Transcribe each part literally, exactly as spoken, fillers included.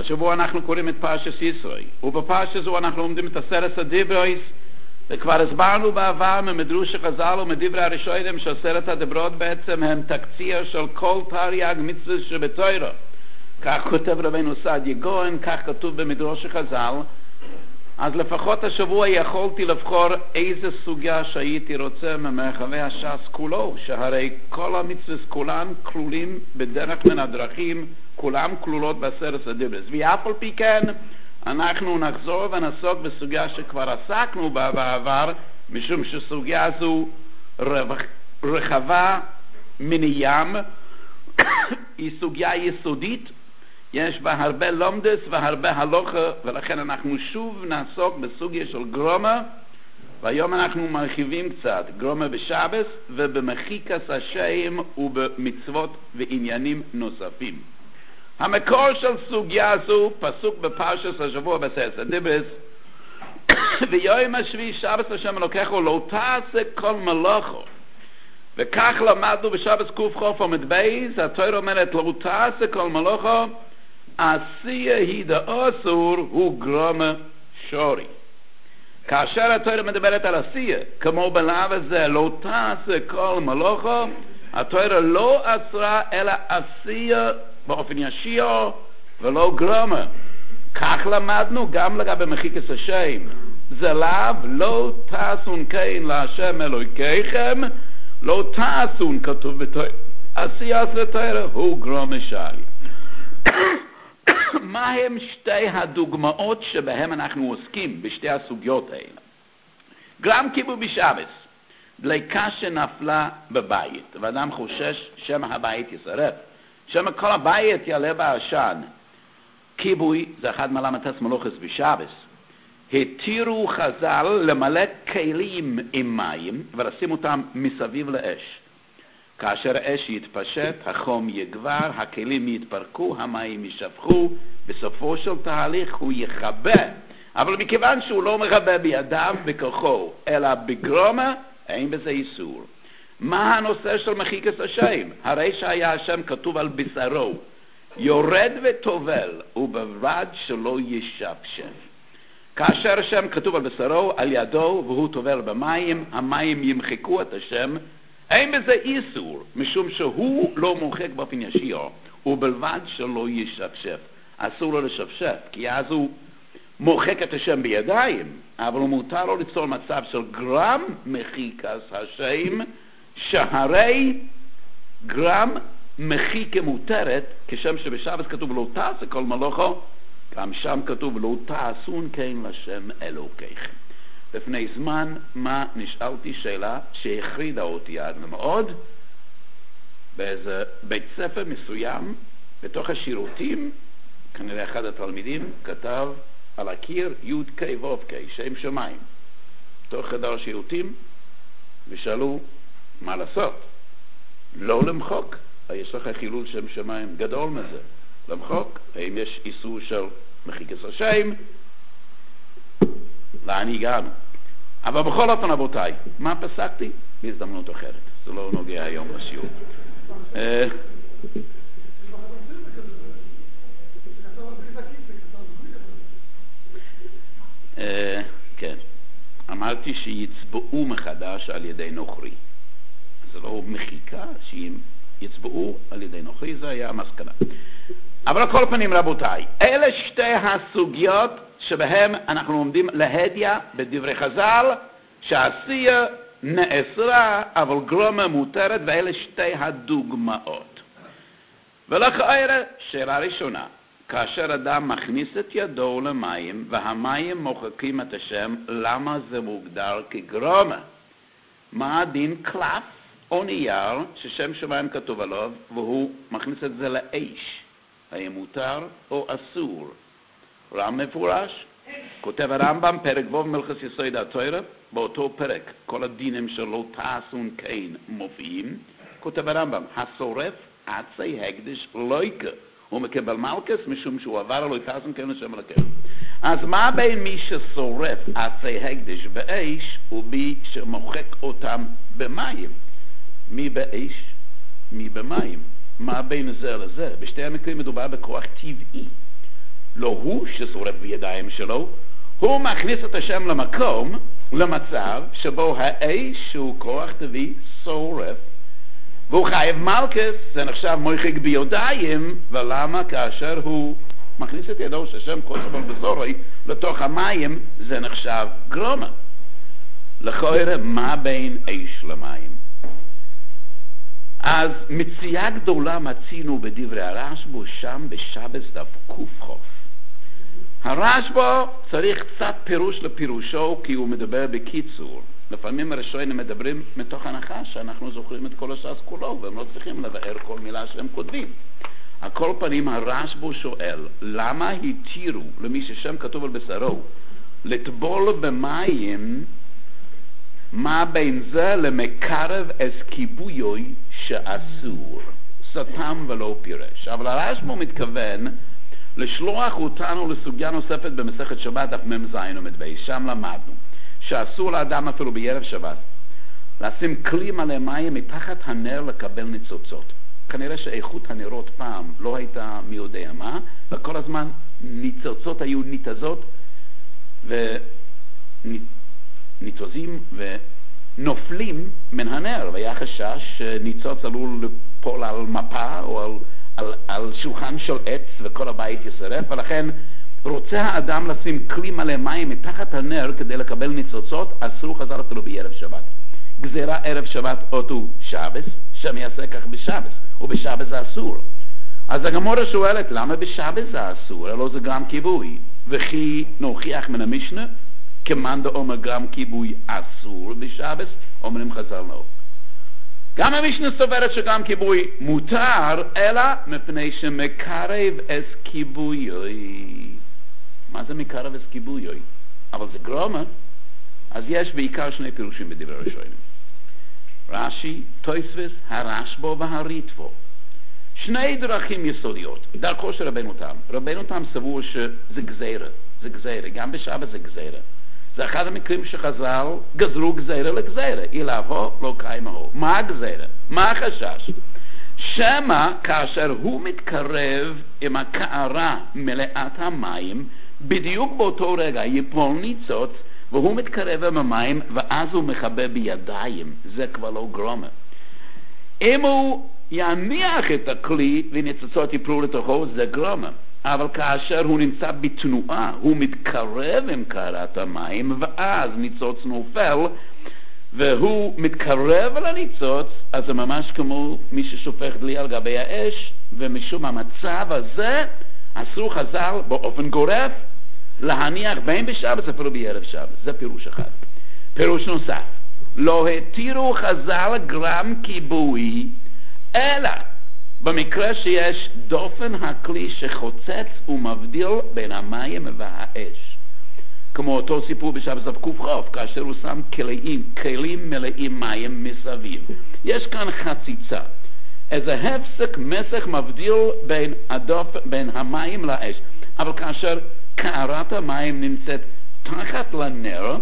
השבוע אנחנו קוראים את פרשת ישרוי, ובפרשה זו אנחנו לומדים את עשרת הדיברות, וכבר הסברנו בעבר ממדרוש חז"ל ומדברי הראשונים שעשרת הדיברות בעצם הם תקציר של כל תרי"ג מצוות שבתורה. כך כותב רבינו סעדיה גאון, כך כתוב במדרוש חז"ל. אז לפחות השבוע יכולתי לבחור איזה סוגיה שהייתי רוצה ממרחבי הש"ס כולו, שהרי כל המצוות כולן כלולים בדרך מן הדרכים, כולם כלולות בעשרת הדיברות. ואף על פי כן אנחנו נחזור ונעסוק בסוגיה שכבר עסקנו בה בעבר, משום שסוגיה זו רחבה מן ים, היא סוגיה יסודית, יש בה הרבה לומדס והרבה הלוכה, ולכן אנחנו שוב נעסוק בסוגיה של גרומה, והיום אנחנו מרחיבים קצת, גרומה בשבס ובמחיקס השם ובמצוות ועניינים נוספים. המקור של סוגיה זו פסוק בפרשת השבוע בעשרת הדיברות, ויום השביעי שבס השם אלוקיך לא תעשה כל מלאכו. וכך למדנו בשבס ק"ח עמוד בייס, התורה אומרת לא תעשה כל מלאכו, עשייה היא דאסור הוא גרומה שורי. כאשר התורה מדברת על עשייה, כמו בלאו הזה לא תעשה כל מלאכו, התורה לא אסרה אלא עשייה באופן ישיר ולא גרומה. כך למדנו גם לגבי מחיקס השם, זה לאו לא תעשון כן להשם אלוהיכם, לא תעשון כתוב בתורה, עשיית לתורה הוא גרומה שורי. מה הם שתי הדוגמאות שבהם אנחנו עוסקים בשתי הסוגיות האלה? גם קיבול בשבס, דליקה שנפלה בבית, ואדם חושש שמא הבית ישרף, שמא כל הבית יעלה בעשן. כיבוי זה אחד מלמתס מלוכס בשבס. התירו חז"ל למלא כלים עם מים ולשים אותם מסביב לאש. כאשר האש יתפשט, החום יגבר, הכלים יתפרקו, המים ישפכו, בסופו של תהליך הוא יכבה. אבל מכיוון שהוא לא מכבה בידיו בכוחו, אלא בגרומה, אין בזה איסור. מה הנושא של מחיקס השם? הרי שהיה השם כתוב על בשרו, יורד וטובל, ובלבד שלא ישפשף. כאשר השם כתוב על בשרו, על ידו, והוא טובל במים, המים ימחקו את השם, אין בזה איסור, משום שהוא לא מוחק באופן ישיר, ובלבד שלא ישפשף. אסור לו לשפשף, כי אז הוא מוחק את השם בידיים, אבל הוא מותר לו ליצור מצב של גרם מחיקס השם, שהרי גרם מחיקה מותרת, כשם שבשבת כתוב לא תעשה כל מלאכו, גם שם כתוב לא תעשון כן לשם אלוקיכם. לפני זמן מה נשאלתי שאלה שהחרידה אותי עד מאוד, באיזה בית ספר מסוים, בתוך השירותים, כנראה אחד התלמידים כתב על הקיר י' ק' ו' ק', שם שמיים, בתוך חדר השירותים, ושאלו מה לעשות? לא למחוק, יש לך חילול שם שמיים גדול מזה, למחוק, האם יש איסור של מחיקס השם? לאן הגענו? אבל בכל אופן רבותיי, מה פסקתי? בהזדמנות אחרת, זה לא נוגע היום בשיעור. כן, אמרתי שיצבעו מחדש על ידי נוכרי, זה לא מחיקה, שיצבעו על ידי נוכרי, זה היה המסקנה. אבל על כל פנים רבותיי, אלה שתי הסוגיות שבהם אנחנו עומדים להדיה בדברי חז"ל, שעשייה נאסרה אבל גרומה מותרת, ואלה שתי הדוגמאות. ולכאורה, שאלה ראשונה, כאשר אדם מכניס את ידו למים והמים מוחקים את השם, למה זה מוגדר כגרומה? מה הדין קלף או נייר ששם שמיים כתוב עליו והוא מכניס את זה לאש? האם מותר או אסור? רם מפורש, כותב הרמב"ם פרק ו' מלכות יסוד התורה, באותו פרק כל הדינים שלא תעשון כן מופיעים. כותב הרמב"ם, השורף עצי הקדש לא יקה, הוא מקבל מלכס משום שהוא עבר לא תעשון כן לשם אלוקיך. אז מה בין מי ששורף עצי הקדש באש ומי שמוחק אותם במים? מי באש? מי במים? מה בין זה לזה? בשתי המקרים מדובר בכוח טבעי. לא הוא ששורף בידיים שלו, הוא מכניס את השם למקום, למצב שבו האש שהוא כוח טבעי שורף, והוא חייב מלכס, זה נחשב מויחיק בידיים, ולמה? כאשר הוא מכניס את ידו שהשם כוסף על בשורי לתוך המים, זה נחשב גרומה. לכאורה, מה בין אש למים? אז מציאה גדולה מצינו בדברי הרשב"א שם בשבס דף קוף. הרשב"א צריך קצת פירוש לפירושו, כי הוא מדבר בקיצור. לפעמים הראשונים מדברים מתוך הנחה שאנחנו זוכרים את כל הש"ס כולו, והם לא צריכים לבאר כל מילה שהם כותבים. על כל פנים הרשב"א שואל, למה התירו למי ששם כתוב על בשרו לטבול במים, מה בין זה למקרב אס כיבויוי שאסור? סתם ולא פירש. אבל הרשב"א מתכוון לשלוח אותנו לסוגיה נוספת במסכת שבת דף מ"ז עמוד ב', שם למדנו שאסור לאדם אפילו בערב שבת לשים כלי מלא מים מתחת הנר לקבל ניצוצות. כנראה שאיכות הנרות פעם לא הייתה מי יודע מה, וכל הזמן ניצוצות היו ניתזות וניתוזים ונופלים מן הנר, והיה חשש שניצוץ עלול לפול על מפה או על, על, על שולחן של עץ וכל הבית ישרף, ולכן רוצה האדם לשים כלי מלא מים מתחת הנר כדי לקבל ניצוצות, אסור חזר אפילו בערב שבת. גזירה ערב שבת אותו שבס, שם יעשה כך בשבס, ובשבס זה אסור. אז הגמרא שואלת, למה בשבס זה אסור? הלא זה גם כיבוי. וכי נוכיח מן המשנה, כמאן דאמר גם כיבוי אסור בשבס, אומרים חז"ל לא. גם המשנה סוברת שגם כיבוי מותר, אלא מפני שמקרב אס כיבויוי. מה זה מקרב אס כיבויוי? אבל זה גרומה. אז יש בעיקר שני פירושים בדברי ראשונים. רש"י, תוספות, הרשב"א והריטב"א. שני דרכים יסודיות. דרכו של רבנו תם. רבנו תם סבור שזה גזירה. זה גזירה. גם בשבת זה גזירה. זה אחד המקרים שחז"ל גזרו גזירה לגזירה. אילהבו לא קיימהו. מה הגזירה? מה החשש? שמה כאשר הוא מתקרב עם הקערה מלאת המים, בדיוק באותו רגע יפול ניצוץ, והוא מתקרב עם המים, ואז הוא מכבה בידיים. זה כבר לא גרומה. אם הוא יניח את הכלי וניצוצות יפלו לתוכו, זה גרומה. אבל כאשר הוא נמצא בתנועה, הוא מתקרב עם קערת המים, ואז ניצוץ נופל, והוא מתקרב על הניצוץ, אז זה ממש כמו מי ששופך דלי על גבי האש, ומשום המצב הזה, אסור חז"ל באופן גורף, להניח בין בשבת אפילו בערב שבת. זה פירוש אחד. פירוש נוסף, לא התירו חז"ל גרם כיבוי, אלא במקרה שיש דופן הכלי שחוצץ ומבדיל בין המים והאש. כמו אותו סיפור בשבת קוף, כאשר הוא שם כלים, כלים מלאים מים מסביב. יש כאן חציצה. איזה הפסק מסך מבדיל בין, הדופ, בין המים לאש. אבל כאשר קערת המים נמצאת תחת לנר,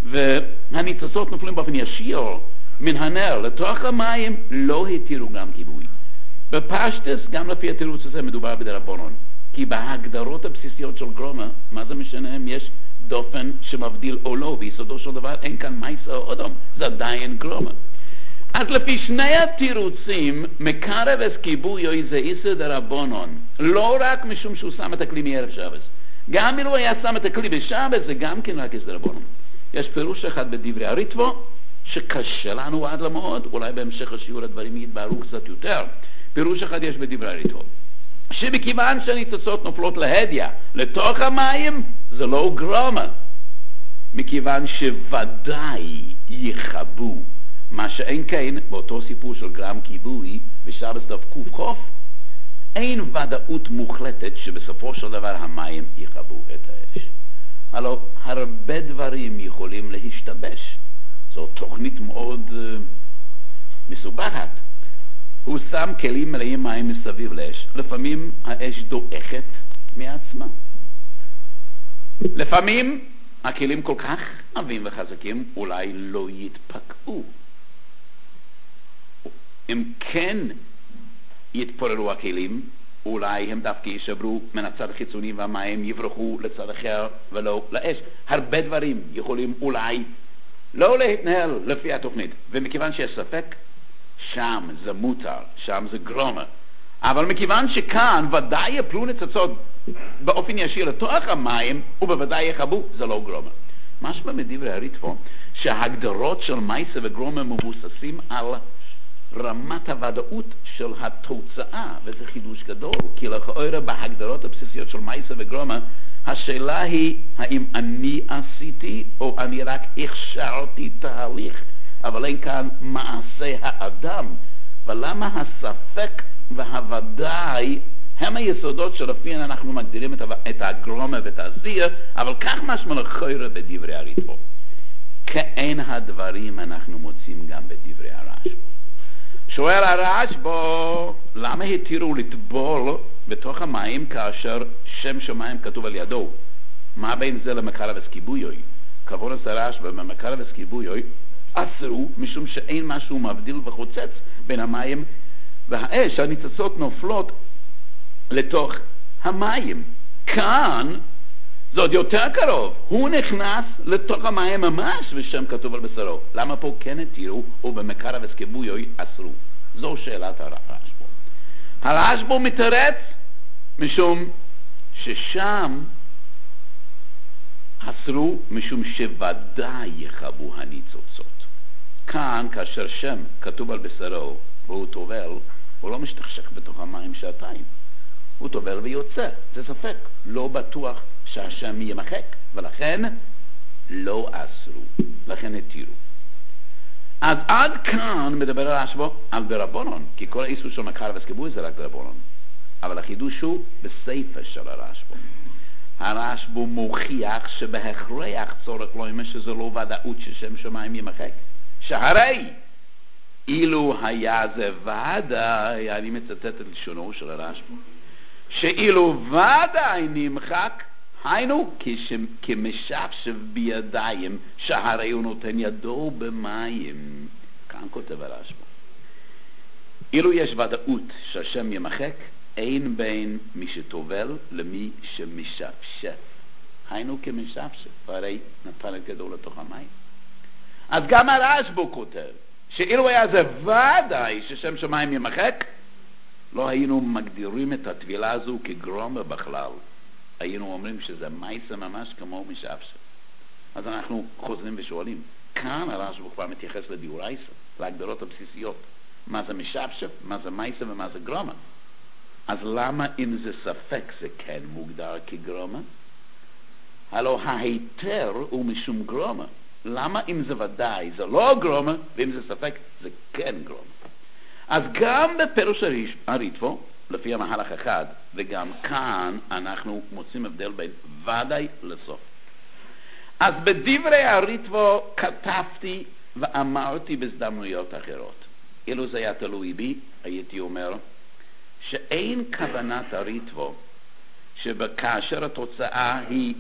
והניצוצות נופלים באופן ישיר מן הנר לתוך המים, לא התירו גם כיבוי. בפשטס, גם לפי התירוץ הזה מדובר בדרבנן. כי בהגדרות הבסיסיות של גרומה, מה זה משנה אם יש דופן שמבדיל או לא? ביסודו של דבר אין כאן מייסה או אדם, זה עדיין גרומה. אז לפי שני התירוצים, מקרב אס כיבוי זה איסר דרבנן, לא רק משום שהוא שם את הכלי מערב שבת. גם אם הוא היה שם את הכלי בשבת, זה גם כן רק איסר דרבנן. יש פירוש אחד בדברי הריטב"א, שקשה לנו עד למאוד, אולי בהמשך השיעור הדברים יתבהרו קצת יותר. פירוש אחד יש בדברי הריטב"א, שבכיוון שהניצוצות נופלות להדיה לתוך המים, זה לא גרומה, מכיוון שוודאי יכבו. מה שאין כן, באותו סיפור של גרם כיבוי בשבת דף קוף, אין ודאות מוחלטת שבסופו של דבר המים יכבו את האש. הלוא הרבה דברים יכולים להשתבש. זו תוכנית מאוד uh, מסובכת. הוא שם כלים מלאים מים מסביב לאש. לפעמים האש דועכת מעצמה. לפעמים הכלים כל כך עבים וחזקים, אולי לא יתפקעו. אם כן יתפוררו הכלים, אולי הם דווקא יישברו מן הצד החיצוני והמים יברחו לצד אחר ולא לאש. הרבה דברים יכולים אולי לא להתנהל לפי התוכנית, ומכיוון שיש ספק, שם זה מותר, שם זה גרומר. אבל מכיוון שכאן ודאי יפלו ניצוצות באופן ישיר לתוך המים, ובוודאי יחבו, זה לא גרומר. משמע מדברי הריטב"א שההגדרות של מייסה וגרומר מבוססים על רמת הוודאות של התוצאה, וזה חידוש גדול, כי לכאורה בהגדרות הבסיסיות של מייסה וגרומר, השאלה היא האם אני עשיתי או אני רק הכשרתי תהליך, אבל אין כאן מעשה האדם. ולמה הספק והוודאי הם היסודות שלפיהן אנחנו מגדירים את הגרומר ואת העשייה, אבל כך משמע לכאורה בדברי הריטב"א. כאין הדברים אנחנו מוצאים גם בדברי הרשב"א. שואל הרשב"א, למה התירו לטבול בתוך המים כאשר שם שמיים כתוב על ידו? מה בין זה למקרבס כיבויוי? כוונת הרשב"א במקרבס כיבויוי אסרו משום שאין משהו מבדיל וחוצץ בין המים והאש. הניצוצות נופלות לתוך המים. כאן זה עוד יותר קרוב, הוא נכנס לתוך המים ממש ושם כתוב על בשרו. למה פה כן התירו ובמקרבס כיבויוי אסרו? זו שאלת הרשב"א. הרשב"א מתרץ משום ששם אסרו משום שוודאי יחבו הניצוצות. כאן כאשר שם כתוב על בשרו והוא טובל, הוא לא משתכשך בתוך המים שעתיים, הוא טובל ויוצא. זה ספק, לא בטוח שהשם ימחק, ולכן לא אסרו, לכן התירו. אז עד כאן מדבר הרשב"א על דרבנן, כי כל האיסור של מקרבס כיבוי זה רק דרבנן, אבל החידוש הוא בספר של הרשב"א. הרשב"א מוכיח שבהכרח צורך לא אומר שזה לא ודאות ששם שמיים ימחק, שהרי אילו היה זה ודאי, אני מצטט את לשונו של הרשב"א, שאילו ודאי נמחק, היינו כמשפשף בידיים שהרי הוא נותן ידו במים. כאן כותב הרשב"א, אילו יש ודאות שהשם ימחק, אין בין מי שטובל למי שמשפשף. היינו כמשפשף, הרי נתן את ידו לתוך המים. אז גם הרשב"א כותב שאילו היה זה ודאי ששם שמיים ימחק, לא היינו מגדירים את הטבילה הזו כגרומר בכלל, היינו אומרים שזה מייסה ממש כמו משפשף. אז אנחנו חוזרים ושואלים, כאן הרשב"א כבר מתייחס לדיורייסה, להגדרות הבסיסיות, מה זה משפשף, מה זה מייסה ומה זה גרומר. אז למה אם זה ספק זה כן מוגדר כגרומר? הלא ההיתר הוא משום גרומר. למה אם זה ודאי זה לא גרומר, ואם זה ספק זה כן גרומר? אז גם בפירוש הריטב"א, לפי המהלך אחד, וגם כאן אנחנו מוצאים הבדל בין ודאי לסוף. אז בדברי הריטב"א כתבתי ואמרתי בהזדמנויות אחרות. אילו זה היה תלוי בי, הייתי אומר שאין כוונת הריטב"א שבכאשר התוצאה היא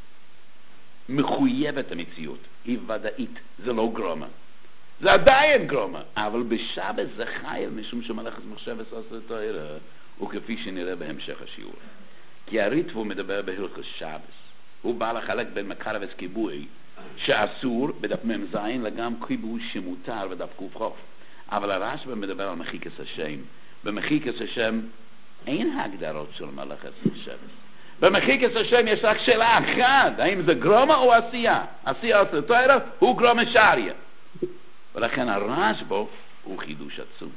מחויבת המציאות, היא ודאית, זה לא גרומר. זה עדיין גרומר, אבל בשבת זה חייל משום שמלאכת מחשבת עושה את העירה, וכפי שנראה בהמשך השיעור. כי הריטב"א מדבר בהלכות שבת. הוא בא לחלק בין מקרבס כיבוי שאסור בדף מ"ז לגם כיבוי שמותר בדף ק"ח. אבל הרשב"א מדבר על מחיקת השם. במחיקת השם אין הגדרות של מלאכת מחשבת. במחיקת השם יש רק שאלה אחת, האם זה גרומר או עשייה? עשייה עושה את העירה הוא גרומר שריה. ולכן הרשב"א הוא חידוש עצום.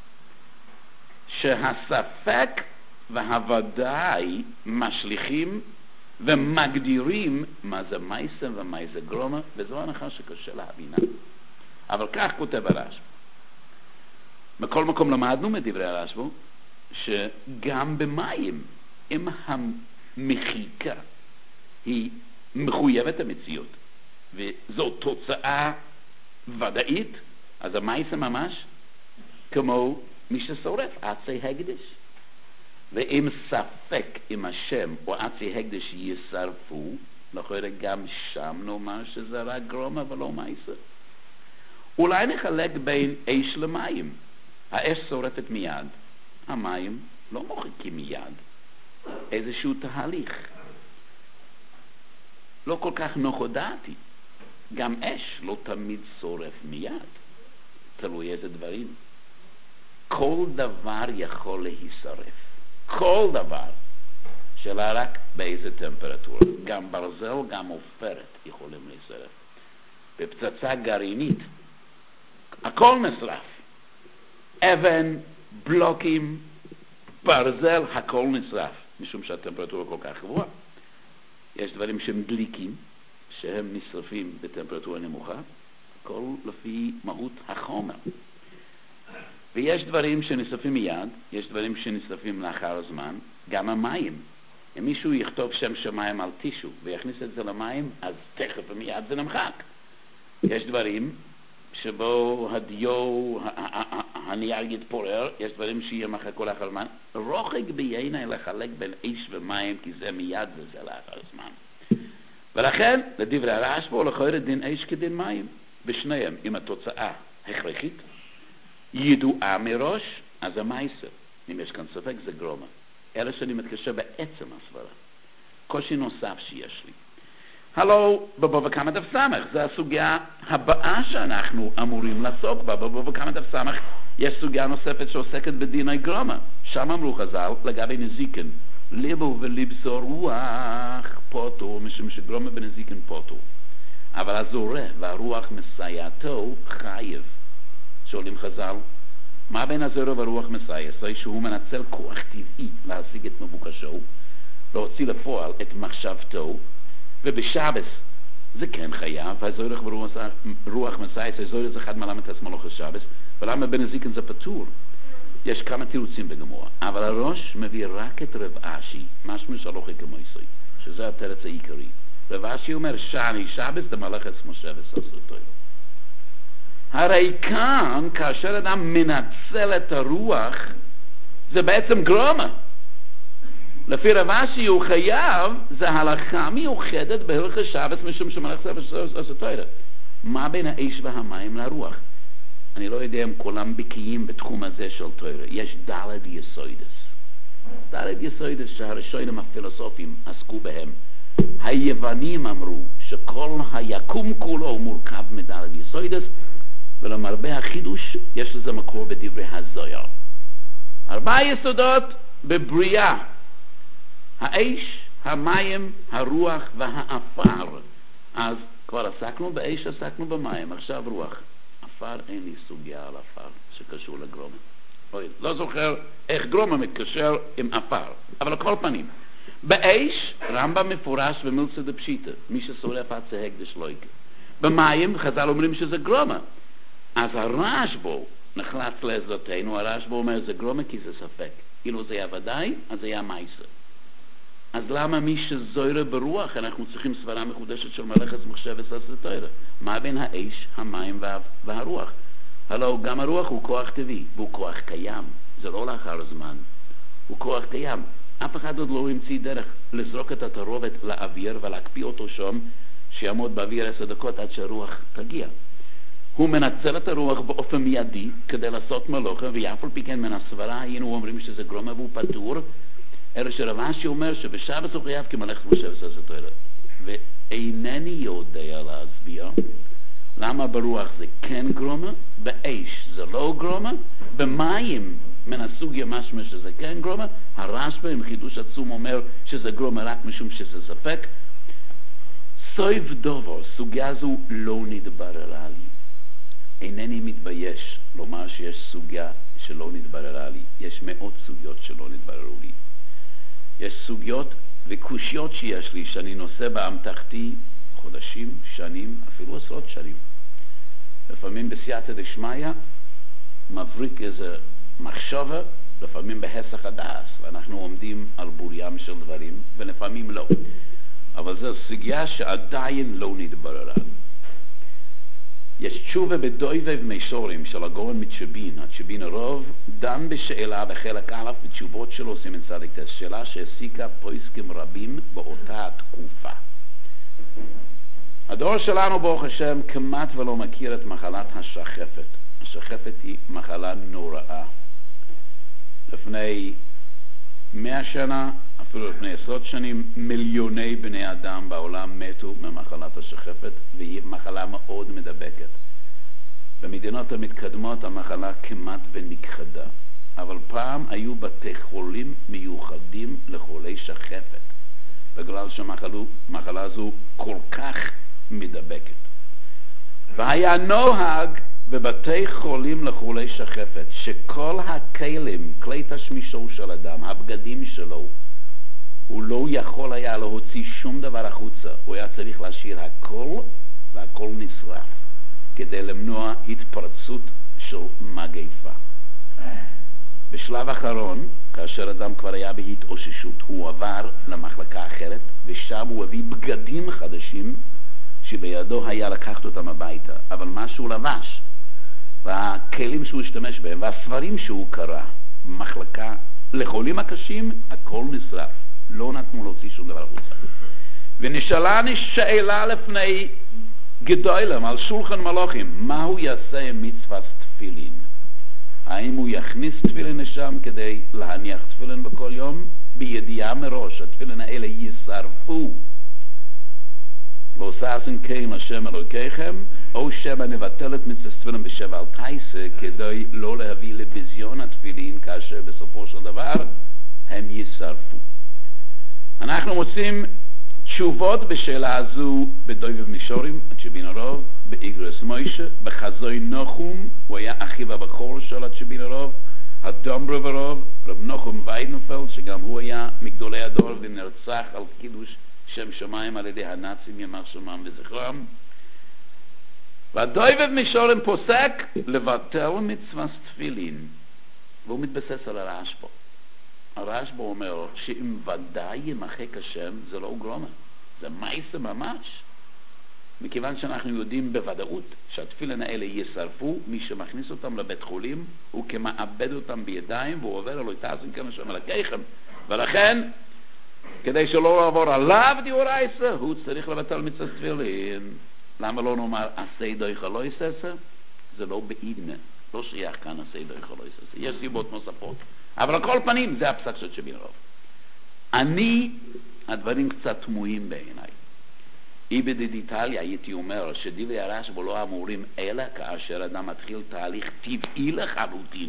שהספק והוודאי משליכים ומגדירים מה זה מייסה ומה זה גרומר, וזו הנחה שקשה להבינה. אבל כך כותב הרשב"א. בכל מקום למדנו מדברי הרשב"א שגם במים, אם המחיקה היא מחויבת המציאות, וזו תוצאה ודאית, אז המייסה ממש כמו מי ששורף עצי הקדש. ואם ספק אם השם או עצי הקדש ישרפו, לכאורה גם שם נאמר שזה רק גרומר ולא מייסה. אולי נחלק בין אש למים. האש שורפת מיד, המים לא מוחקים מיד, איזשהו תהליך. לא כל כך נוחו דעתי. גם אש לא תמיד שורף מיד. תלוי איזה דברים. כל דבר יכול להישרף. כל דבר. שאלה רק באיזה טמפרטורה. גם ברזל, גם עופרת יכולים להישרף. בפצצה גרעינית, הכל נשרף. אבן, בלוקים, ברזל, הכל נשרף. משום שהטמפרטורה כל כך גבוהה. יש דברים שהם דליקים, שהם נשרפים בטמפרטורה נמוכה, הכל לפי מהות החומר. ויש דברים שנשרפים מיד, יש דברים שנשרפים לאחר הזמן, גם המים. אם מישהו יכתוב שם שמיים על טישו ויכניס את זה למים, אז תכף ומיד זה נמחק. יש דברים שבו הדיו, הנייר יתפורר, יש דברים שיהיה מחקו לאחר הזמן. רוחק בעיני לחלק בין אש ומים, כי זה מיד וזה לאחר הזמן. ולכן, לדברי הרשב"א, לכאורה דין אש כדין מים. בשניהם, אם התוצאה הכרחית, ידועה מראש, אז המעשה. אם יש כאן ספק, זה גרומה. אלה שאני מתקשר בעצם הסברה. קושי נוסף שיש לי. הלו, בבוא וכמה דף סמך, זו הסוגיה הבאה שאנחנו אמורים לעסוק בה. בבוא וכמה דף סמך, יש סוגיה נוספת שעוסקת בדיני גרומה. שם אמרו חז"ל, לגבי נזיקן, ליבו וליבסו רוח פוטו, משום שגרומה בנזיקן פוטו. אבל הזורע והרוח מסייעתו חייב. שואלים חז"ל, מה בין הזורע והרוח מסייעתו? שהוא מנצל כוח טבעי להשיג את מבוקשו, להוציא לפועל את מחשבתו, ובשבס זה כן חייב, והזורע ורוח מסייעתו, הזורע זה אחד מלמד את עצמו לשבס, ולמה בנזיקן זה פטור? יש כמה תירוצים בגמרא, אבל הראש מביא רק את רב אשי, משמע שלוחי כמויסוי, שזה התרץ העיקרי. רב אשי אומר, שאני שבס דמלך עצמו שבס עשותו. הרי כאן, כאשר אדם מנצל את הרוח, זה בעצם גרומה. לפי רב אשי הוא חייב, זה הלכה מיוחדת בהלכות שבס, משום שמלך שבס עשותו. מה בין האש והמים לרוח? אני לא יודע אם כולם בקיאים בתחום הזה של תורה. יש דלת יסוידס. דלת יסוידס שהראשונים הפילוסופים עסקו בהם. היוונים אמרו שכל היקום כולו מורכב מדלת יסוידס, ולמרבה החידוש יש לזה מקור בדברי הזוהר. ארבעה יסודות בבריאה. האש, המים, הרוח והאפר. אז כבר עסקנו באש, עסקנו במים, עכשיו רוח. אפר, אין לי סוגיה על אפר שקשור לגרומה. אוי, לא זוכר איך גרומה מתקשר עם אפר, אבל על כל פנים. באש, רמב"ם מפורש במילתא דפשיטא, מי ששורף עד שהקדש לא יקרה. במים, חז"ל אומרים שזה גרומה. אז הרשב"א נחלץ לעזרתנו, הרשב"א אומר זה גרומה כי זה ספק. אילו זה היה ודאי, אז זה היה מעשה. אז למה מי שזוהר ברוח, אנחנו צריכים סברה מחודשת של מלאכת מחשבת עשותו? מה בין האש, המים והרוח? הלוא גם הרוח הוא כוח טבעי, והוא כוח קיים. זה לא לאחר זמן. הוא כוח קיים. אף אחד עוד לא המציא דרך לזרוק את התערובת לאוויר ולהקפיא אותו שם, שיעמוד באוויר עשר דקות עד שהרוח תגיע. הוא מנצל את הרוח באופן מיידי כדי לעשות מלאכה, ואף על פי כן מן הסברה היינו אומרים שזה גרומה והוא פטור, אלא שרב אשי אומר שבשבס הוא חייב כמלאכת מחשבת עשותו. ואינני יודע להסביר למה ברוח זה כן גרומה, באש זה לא גרומה, במים מן הסוג משמע שזה כן גרומה. הרשב"א עם חידוש עצום אומר שזה גרומה רק משום שזה ספק. סויב דובר, סוגיה זו לא נתבררה לי. אינני מתבייש לומר שיש סוגיה שלא נתבררה לי. יש מאות סוגיות שלא נתבררו לי. יש סוגיות וקושיות שיש לי שאני נושא באמתחתי חודשים, שנים, אפילו עשרות שנים. לפעמים בסייעתא דשמיא מבריק איזה מחשבה, לפעמים בהסח הדעת, ואנחנו עומדים על בוריים של דברים, ולפעמים לא. אבל זו סוגיה שעדיין לא נתבררה. יש תשובה בדויבי ומישורים של הגאון מצ'בין, הצ'בין הרוב, דן בשאלה בחלק א' בתשובות שלו עושים את צדיק, שאלה שהסיקה פויסקים רבים באותה תקופה. הדור שלנו ברוך השם כמעט ולא מכיר את מחלת השחפת. השחפת היא מחלה נוראה. לפני מאה שנה, אפילו לפני עשרות שנים, מיליוני בני אדם בעולם מתו ממחלת השחפת, והיא מחלה מאוד מדבקת. במדינות המתקדמות המחלה כמעט ונכחדה, אבל פעם היו בתי חולים מיוחדים לחולי שחפת, בגלל שהמחלה זו כל כך מדבקת. והיה נוהג בבתי חולים לחולי שחפת שכל הכלים, כלי תשמישו של אדם, הבגדים שלו, הוא לא יכול היה להוציא שום דבר החוצה, הוא היה צריך להשאיר הכל, והכל נשרף, כדי למנוע התפרצות של מגפה. בשלב האחרון, כאשר אדם כבר היה בהתאוששות, הוא עבר למחלקה אחרת, ושם הוא הביא בגדים חדשים שבידו היה לקחת אותם הביתה, אבל מה שהוא לבש והכלים שהוא השתמש בהם והספרים שהוא קרא במחלקה לחולים הקשים, הכל נשרף, לא נתנו להוציא שום דבר החוצה. ונשאלה שאלה לפני גדולים על שולחן מלוכים, מה הוא יעשה עם מצוות תפילין? האם הוא יכניס תפילין לשם כדי להניח תפילין בכל יום בידיעה מראש התפילין האלה יישרפו, לא עשתם כן לשם אלוקיכם, או שמא נבטל את מצוות תפילין בשבע על תייסה, כדי לא להביא לביזיון התפילין כאשר בסופו של דבר הם יישרפו. אנחנו מוצאים תשובות בשאלה הזו בדויב מישורים, הצ'בין הרוב, באיגרס מוישה, בחזוי נחום, הוא היה אחיו הבכור של הצ'בין הרוב, הדומרוב הרוב, רב נחום ויידנפלד, שגם הוא היה מגדולי הדור ונרצח על קידוש שם שמיים על ידי הנאצים ימח שמם וזכרם. והדויב מישורים פוסק לבטל מצוות תפילין, והוא מתבסס על הרשב"א. הרשב"א אומר שאם ודאי ימחק השם זה לא גרומה, זה מעשה ממש, מכיוון שאנחנו יודעים בוודאות שהתפילין האלה יישרפו, מי שמכניס אותם לבית חולים הוא כמאבד אותם בידיים והוא עובר אלוהי תעשו כן השם אלוקיכם, ולכן כדי שלא לעבור עליו דאורייתא הוא צריך לבטל מצוות תפילין. למה לא נאמר עשה דויך לא יססה? זה לא בעידנה, לא שייך כאן עשה דויך לא יססה, יש סיבות נוספות, אבל על כל פנים זה הפסק של שבין הרוב. אני, הדברים קצת תמוהים בעיניי. איבד איטליה הייתי אומר שדברי הרשב"א לא אמורים אלא כאשר אדם מתחיל תהליך טבעי לחלוטין,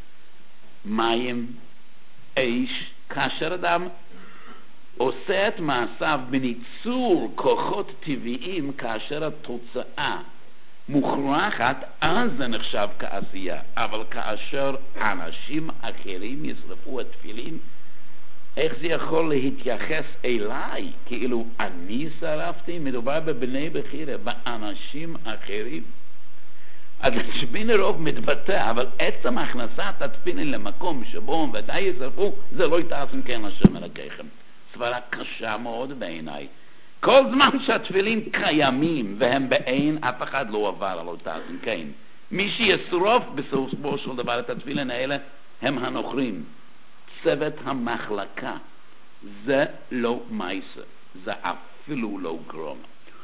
מים, אש, כאשר אדם עושה את מעשיו בניצול כוחות טבעיים, כאשר התוצאה מוכרחת, אז זה נחשב כעשייה. אבל כאשר אנשים אחרים ישרפו את תפילין, איך זה יכול להתייחס אליי כאילו אני שרפתי? מדובר בבני בחירה, באנשים אחרים. אז שבין הרוב מתבטא, אבל עצם הכנסת התפילין למקום שבו ודאי ישרפו, זה לא יתעשם כן השם אלוקיכם. סברה קשה מאוד בעיניי. כל זמן שהתפילין קיימים והם בעין, אף אחד לא עבר על אותה כן. מי שישרוף בסופו של דבר את התפילין האלה הם הנוכרים, צוות המחלקה. זה לא מייסה, זה אפילו לא גרום.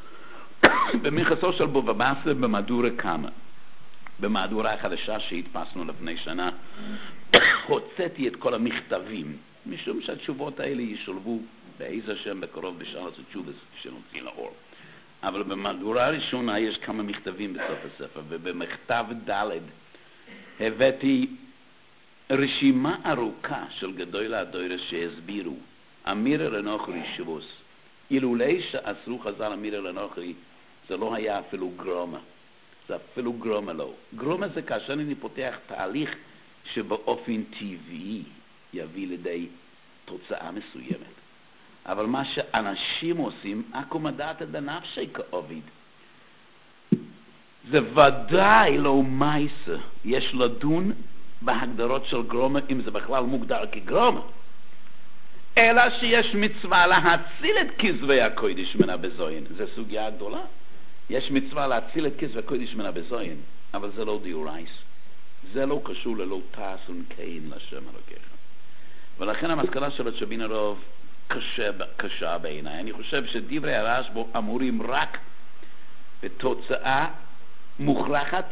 במכסו של בבא בסה במהדורה קמא, במהדורה החדשה שהדפסנו לפני שנה, הוצאתי את כל המכתבים, משום שהתשובות האלה ישולבו באיזה שם בקרוב בשאר התשובות שנוציא לאור. אבל במהדורה הראשונה יש כמה מכתבים בסוף הספר, ובמכתב ד' הבאתי רשימה ארוכה של גדולי הדור שהסבירו אמירה לנוכרי שבוס. אילולי שאסרו חז"ל אמירה לנוכרי, זה לא היה אפילו גרומה, זה אפילו גרומה לא. גרומה זה כאשר אני פותח תהליך שבאופן טבעי יביא לידי תוצאה מסוימת. אבל מה שאנשים עושים, אקומדעת דנפשי כאוביד, זה ודאי לא מייסה. יש לדון בהגדרות של גרומה, אם זה בכלל מוגדר כגרומה. אלא שיש מצווה להציל את כזבי הקודש מן הבזוין. זו סוגיה גדולה. יש מצווה להציל את כזבי הקודש מן הבזוין, אבל זה לא דיורייס. זה לא קשור ללא תעשון קין לשם אלוקיך. ולכן המסקנה של השבין הרוב קשה, קשה בעיניי. אני חושב שדברי הרשב"א אמורים רק בתוצאה מוכרחת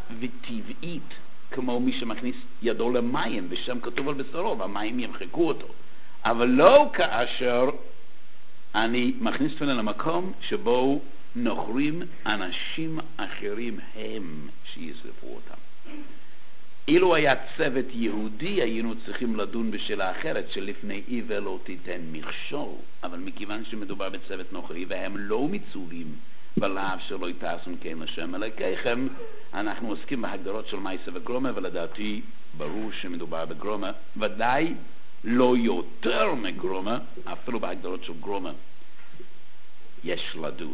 וטבעית, כמו מי שמכניס ידו למים, ושם כתוב על בשרו, והמים ימחקו אותו. אבל לא כאשר אני מכניס תפילין למקום שבו נוכרים אנשים אחרים הם שישרפו אותם. אילו היה צוות יהודי, היינו צריכים לדון בשאלה אחרת, שלפני עיוור לא תיתן מכשול, אבל מכיוון שמדובר בצוות נוכרי והם לא מצווים בלאו שלא יתעשון כן לשם אלוקיכם, אנחנו עוסקים בהגדרות של מעשה וגרומה, ולדעתי ברור שמדובר בגרומה, ודאי לא יותר מגרומה, אפילו בהגדרות של גרומה יש לדון.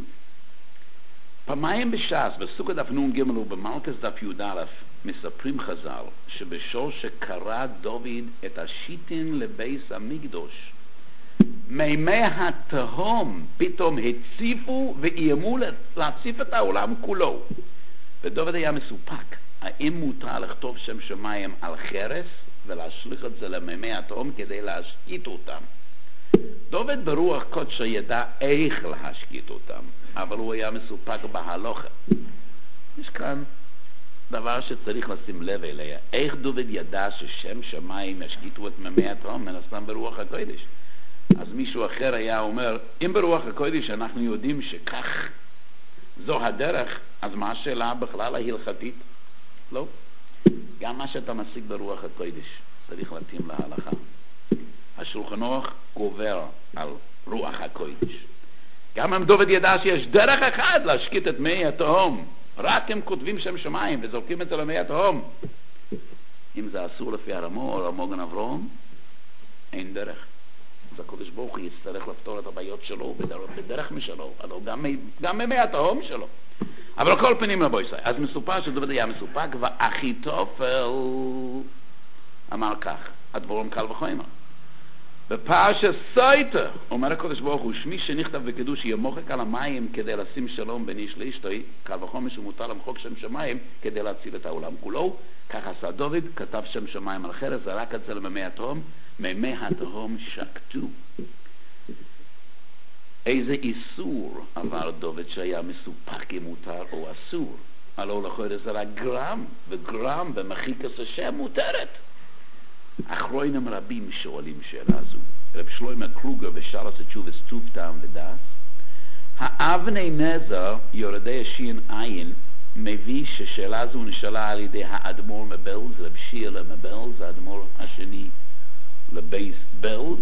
פעמיים בש"ס, בסוכה דף נון ג' ובמלכוס דף י"א, מספרים חז"ל שבשור שקרא דוד את השיטין לבית המקדוש, מימי התהום פתאום הציפו ואיימו להציף את העולם כולו, ודוד היה מסופק האם מותר לכתוב שם שמיים על חרס ולהשליך את זה למימי התהום כדי להשקיט אותם. דוד ברוח קודש ידע איך להשקיט אותם, אבל הוא היה מסופק בהלוכה. יש כאן דבר שצריך לשים לב אליה, איך דוד ידע ששם שמיים ישקיטו את מימי התהום? מן הסתם ברוח הקודש. אז מישהו אחר היה אומר, אם ברוח הקודש אנחנו יודעים שכך זו הדרך, אז מה השאלה בכלל ההלכתית? לא. גם מה שאתה משיג ברוח הקודש צריך להתאים להלכה. השולחן ערוך גובר על רוח הקודש. גם אם דוד ידע שיש דרך אחת להשקיט את מי התהום, רק הם כותבים שם שמיים וזורקים את זה למי התהום. אם זה אסור לפי הרמו או המוגן אברהם, אין דרך. אז הקודש ברוך הוא יצטרך לפתור את הבעיות שלו בדרך, בדרך משלו, גם, גם ממי התהום שלו. אבל על כל פנים רבו ישראל, אז מסופר שדוד היה מסופק, ואחיתופל אמר כך, הדבורם קל וחומר. בפרשת סוטה אומר הקדוש ברוך הוא, שמי שנכתב בקדוש יהיה מוחק על המים כדי לשים שלום בין איש לאשתו, קל וחומר שמותר למחוק שם שמיים כדי להציל את העולם כולו. כך עשה דוד, כתב שם שמיים על חרס, זרק את זה למימי התהום, מימי התהום שקטו. איזה איסור עבר דוד שהיה מסופק אם מותר או אסור? הלא לחודש זה רק גרם, וגרם במחיקת השם מותרת. אחרונים רבים שואלים שאלה זו. רב שלמה קלוגר בשאלת התשובה טוב טעם ודס, האבני נזר יורדי השין עין מביא ששאלה זו נשאלה על ידי האדמו"ר מבלז, רב שילה מבלז, האדמו"ר השני לבייס בלז.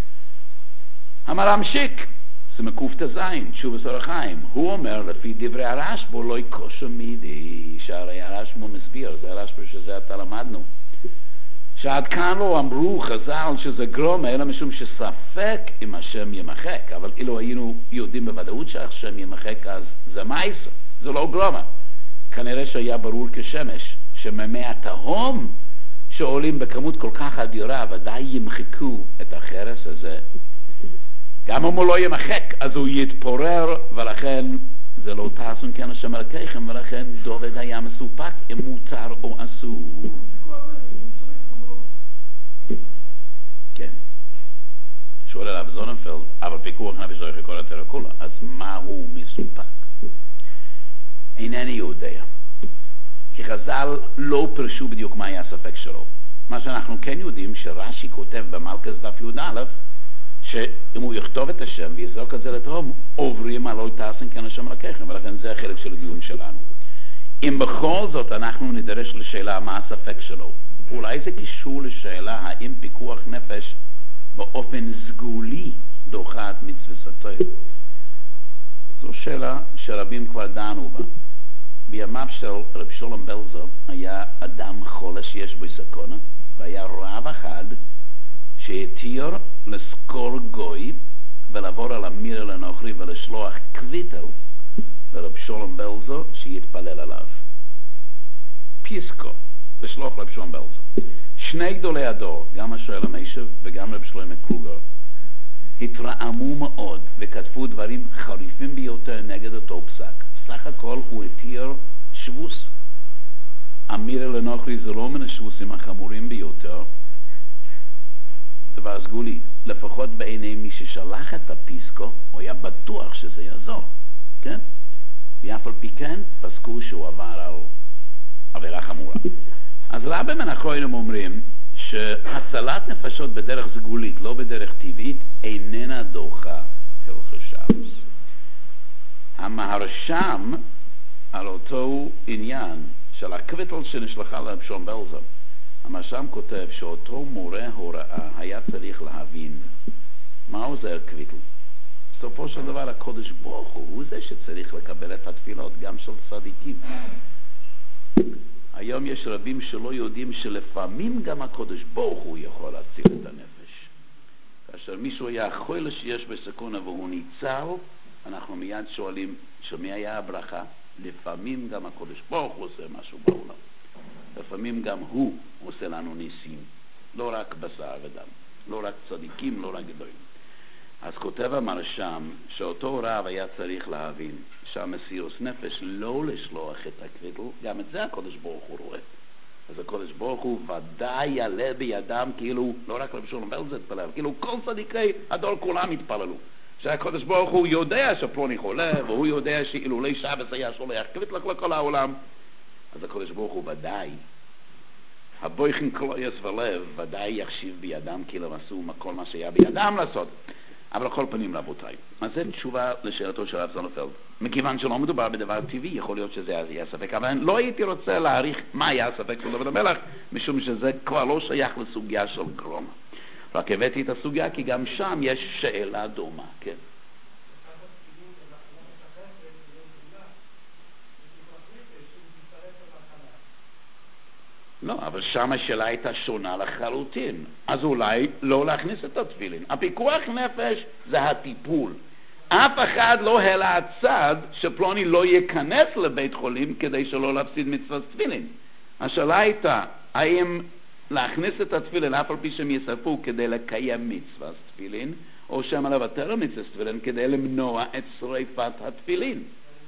המר"ם שיק, זה מקופת זין, תשובת אור החיים, הוא אומר לפי דברי הרשב"א לא יקושו מידי, שהרי הרשב"א מסביר, זה הרשב"א שזה אתה למדנו, שעד כאן לא אמרו חז"ל שזה גרומה, אלא משום שספק אם השם ימחק, אבל אילו היינו יודעים בוודאות שהשם ימחק, אז זה מייסר, זה לא גרומה. כנראה שהיה ברור כשמש שממי התהום שעולים בכמות כל כך אדירה ודאי ימחקו את החרס הזה. גם אם הוא לא ימחק אז הוא יתפורר, ולכן זה לא תעשון כן השם אלוקיכם, ולכן דוד היה מסופק אם מותר או אסור. כן, שואל עליו זוננפלד, אבל פיקוח נפש לא יחקור יותר כולה, אז מה הוא מסופק? אינני יודע, כי חז"ל לא פרשו בדיוק מה היה הספק שלו. מה שאנחנו כן יודעים שרש"י כותב במלכוס דף י"א, שאם הוא יכתוב את השם ויזרוק את זה לתהום, עוברים על לא תעשון כן השם אלוקיכם, ולכן זה החלק של הדיון שלנו. אם בכל זאת אנחנו נדרש לשאלה מה הספק שלו, אולי זה קישור לשאלה האם פיקוח נפש באופן סגולי דוחה את מצוות התורה. זו שאלה שרבים כבר דנו בה. בימיו של רב שלום בלזר היה אדם חולה שיש בו סכנה, והיה רב אחד שהתיר לזכור גוי ולעבור על אמיר לנוכרי ולשלוח קוויטל לרב שלום בלזר שיתפלל עליו. פיסקו, לשלוח רב שלום בלזר. שני גדולי הדור, גם השואל המיישב וגם רב שלמה קלוגר, התרעמו מאוד וכתבו דברים חריפים ביותר נגד אותו פסק. סך הכל הוא התיר שבוס. אמיר לנוכרי זה לא מן השבוסים החמורים ביותר, דבר סגולי. לפחות בעיני מי ששלח את הפיסקו, הוא היה בטוח שזה יעזור. כן? ואף על פי כן, פסקו שהוא עבר על עבירה חמורה. אז רבים האחרונים אומרים שהצלת נפשות בדרך סגולית, לא בדרך טבעית, איננה דוחה הלכות שבס. המהרש"ם על אותו עניין של הקוויטל שנשלחה לרב שלום בלזר, המהרש"ם כותב שאותו מורה הוראה היה צריך להבין מה עוזר קוויטל. בסופו של דבר הקודש ברוך הוא הוא זה שצריך לקבל את התפילות גם של צדיקים. היום יש רבים שלא יודעים שלפעמים גם הקודש ברוך הוא יכול להציל את הנפש. כאשר מישהו היה חולה שיש בסכנה והוא ניצל, אנחנו מיד שואלים שמי היה הברכה? לפעמים גם הקודש ברוך הוא עושה משהו בעולם. לפעמים גם הוא עושה לנו ניסים, לא רק בשר ודם, לא רק צדיקים, לא רק גדולים. אז כותב המהרש"ם שאותו רב היה צריך להבין שהמסירות נפש לא לשלוח את הקוויטל, גם את זה הקודש ברוך הוא רואה. אז הקודש ברוך הוא ודאי יעלה בידם, כאילו לא רק רב שלום בלזר התפלל, כאילו כל צדיקי הדור כולם התפללו. שהקודש ברוך הוא יודע שפלוני חולה, והוא יודע שאילולי שבס היה שולח קוויטל לכל העולם. אז הקודש ברוך הוא ודאי, הבויכן כלויס ולב, ודאי יחשיב בידם כאילו עשו כל מה שהיה בידם לעשות. אבל לכל פנים רבותיי, אז זה תשובה לשאלתו של הרב זוננפלד. מכיוון שלא מדובר בדבר טבעי, יכול להיות שזה היה ספק, אבל לא הייתי רוצה להעריך מה היה הספק של דוד המלך, משום שזה כבר לא שייך לסוגיה של גרום. רק הבאתי את הסוגיה כי גם שם יש שאלה דומה, כן? לא, אבל שם השאלה הייתה שונה לחלוטין. אז אולי לא להכניס את התפילין. הפיקוח נפש זה הטיפול. אף אחד לא העלה הצד שפלוני לא ייכנס לבית חולים כדי שלא להפסיד מצוות תפילין. השאלה הייתה, האם להכניס את התפילין אף על פי שהם יסרפו כדי לקיים מצוות תפילין, או שמה לוותר מצוות תפילין כדי למנוע את שריפת התפילין.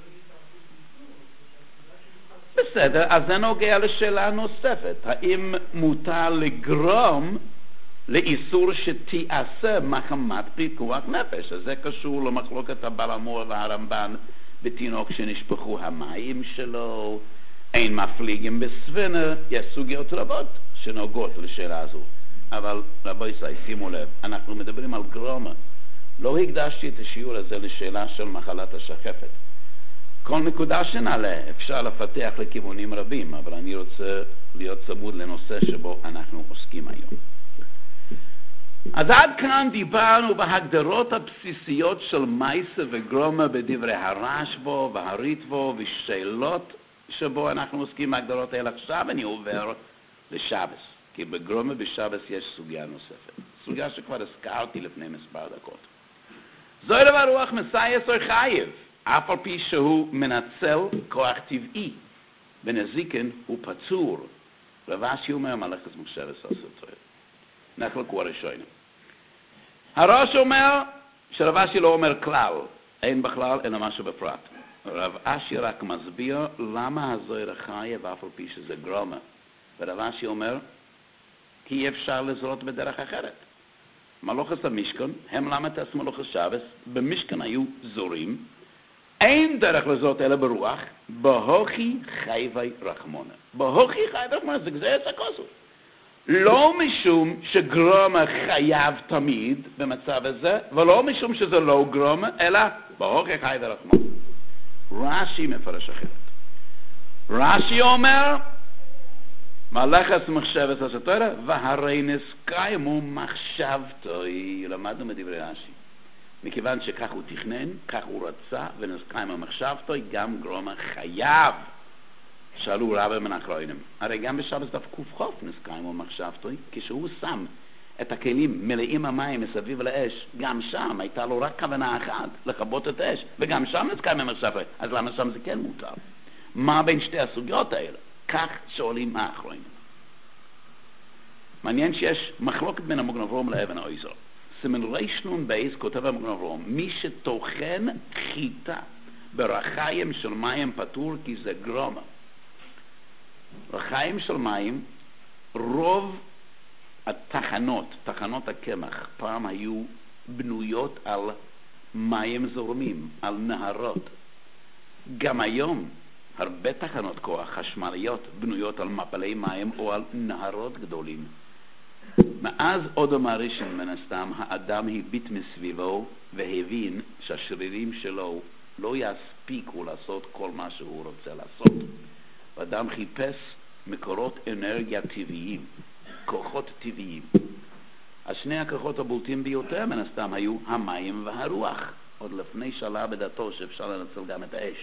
בסדר, אז זה נוגע לשאלה נוספת. האם מותר לגרום לאיסור שתיעשה מחמת פיקוח נפש? אז זה קשור למחלוקת הבעל המור והרמב"ן בתינוק שנשפכו המים שלו, אין מפליגים בספינה, יש סוגיות רבות שנוגעות לשאלה הזו. אבל רבי ישראל, שימו לב, אנחנו מדברים על גרומה. לא הקדשתי את השיעור הזה לשאלה של מחלת השחפת. כל נקודה שנעלה אפשר לפתח לכיוונים רבים, אבל אני רוצה להיות צמוד לנושא שבו אנחנו עוסקים היום. אז עד כאן דיברנו בהגדרות הבסיסיות של מייסה וגרומה בדברי הרשב"א והריטב"א ושאלות שבו אנחנו עוסקים בהגדרות האלה. עכשיו אני עובר לשבס, כי בגרומה בשבס יש סוגיה נוספת, סוגיה שכבר הזכרתי לפני מספר דקות. זוהי דבר רוח מסייס או חייב, אף על פי שהוא מנצל כוח טבעי, בנזיקן הוא פצור. רבשי אומר מלאכת מחשבת סוסתוי. נחלקו הראשונים. הראש אומר שרבשי לא אומר כלל, אין בכלל, אין משהו בפרט. רבשי רק מסביר למה הזוהר חייב אף על פי שזה גרומה. ורבשי אומר כי אי אפשר לזרות בדרך אחרת. מלאכת המשכן, הם למד את מלאכת שבס, במשכן היו זורים, אין דרך לזאת אלא ברוח, בהוכי חייבי רחמונה. בהוכי חייבי רחמונה, זה גזירת הכוסות. לא משום שגרומה חייב תמיד במצב הזה, ולא משום שזה לא גרומה, אלא בהוכי חייבי רחמונה. רש"י מפרש אחרת. רש"י אומר, מלאכת מחשבת הסתורה, והרי נסקיימו מחשבתוי. למדנו מדברי רש"י. מכיוון שכך הוא תכנן, כך הוא רצה, ונסקיימו מחשבתוי, גם גרומה חייב. שאלו רבי מן האחרונים. הרי גם בשבס דף ק"ח נסקיימו מחשבתוי, כשהוא שם את הכלים מלאים המים מסביב לאש, גם שם הייתה לו רק כוונה אחת, לכבות את האש, וגם שם נסקיימו מחשבתוי. אז למה שם זה כן מותר? מה בין שתי הסוגיות האלה? כך שואלים האחרונים. מעניין שיש מחלוקת בין המגן אברהם לאבן העזרא. סימן ריישנון בייס כותב המגן אברהם, מי שטוחן חיטה ברחיים של מים פטור כי זה גרומה. רחיים של מים, רוב התחנות, תחנות הקמח, פעם היו בנויות על מים זורמים, על נהרות. גם היום הרבה תחנות כוח חשמליות בנויות על מפלי מים או על נהרות גדולים. מאז אודם הראשון מן הסתם, האדם הביט מסביבו והבין שהשרירים שלו לא יספיקו לעשות כל מה שהוא רוצה לעשות. האדם חיפש מקורות אנרגיה טבעיים, כוחות טבעיים. השני הכוחות הבולטים ביותר מן הסתם היו המים והרוח, עוד לפני שעלה בדעתו שאפשר לנצל גם את האש.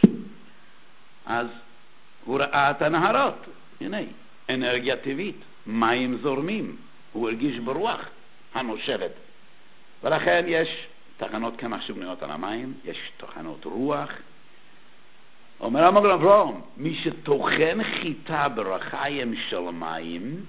אז הוא ראה את הנהרות, הנה, אנרגיה טבעית, מים זורמים, הוא הרגיש ברוח הנושבת. ולכן יש תחנות קמח שבנויות על המים, יש תחנות רוח. אומר המגן אברהם, מי שטוחן חיטה ברחיים של מים,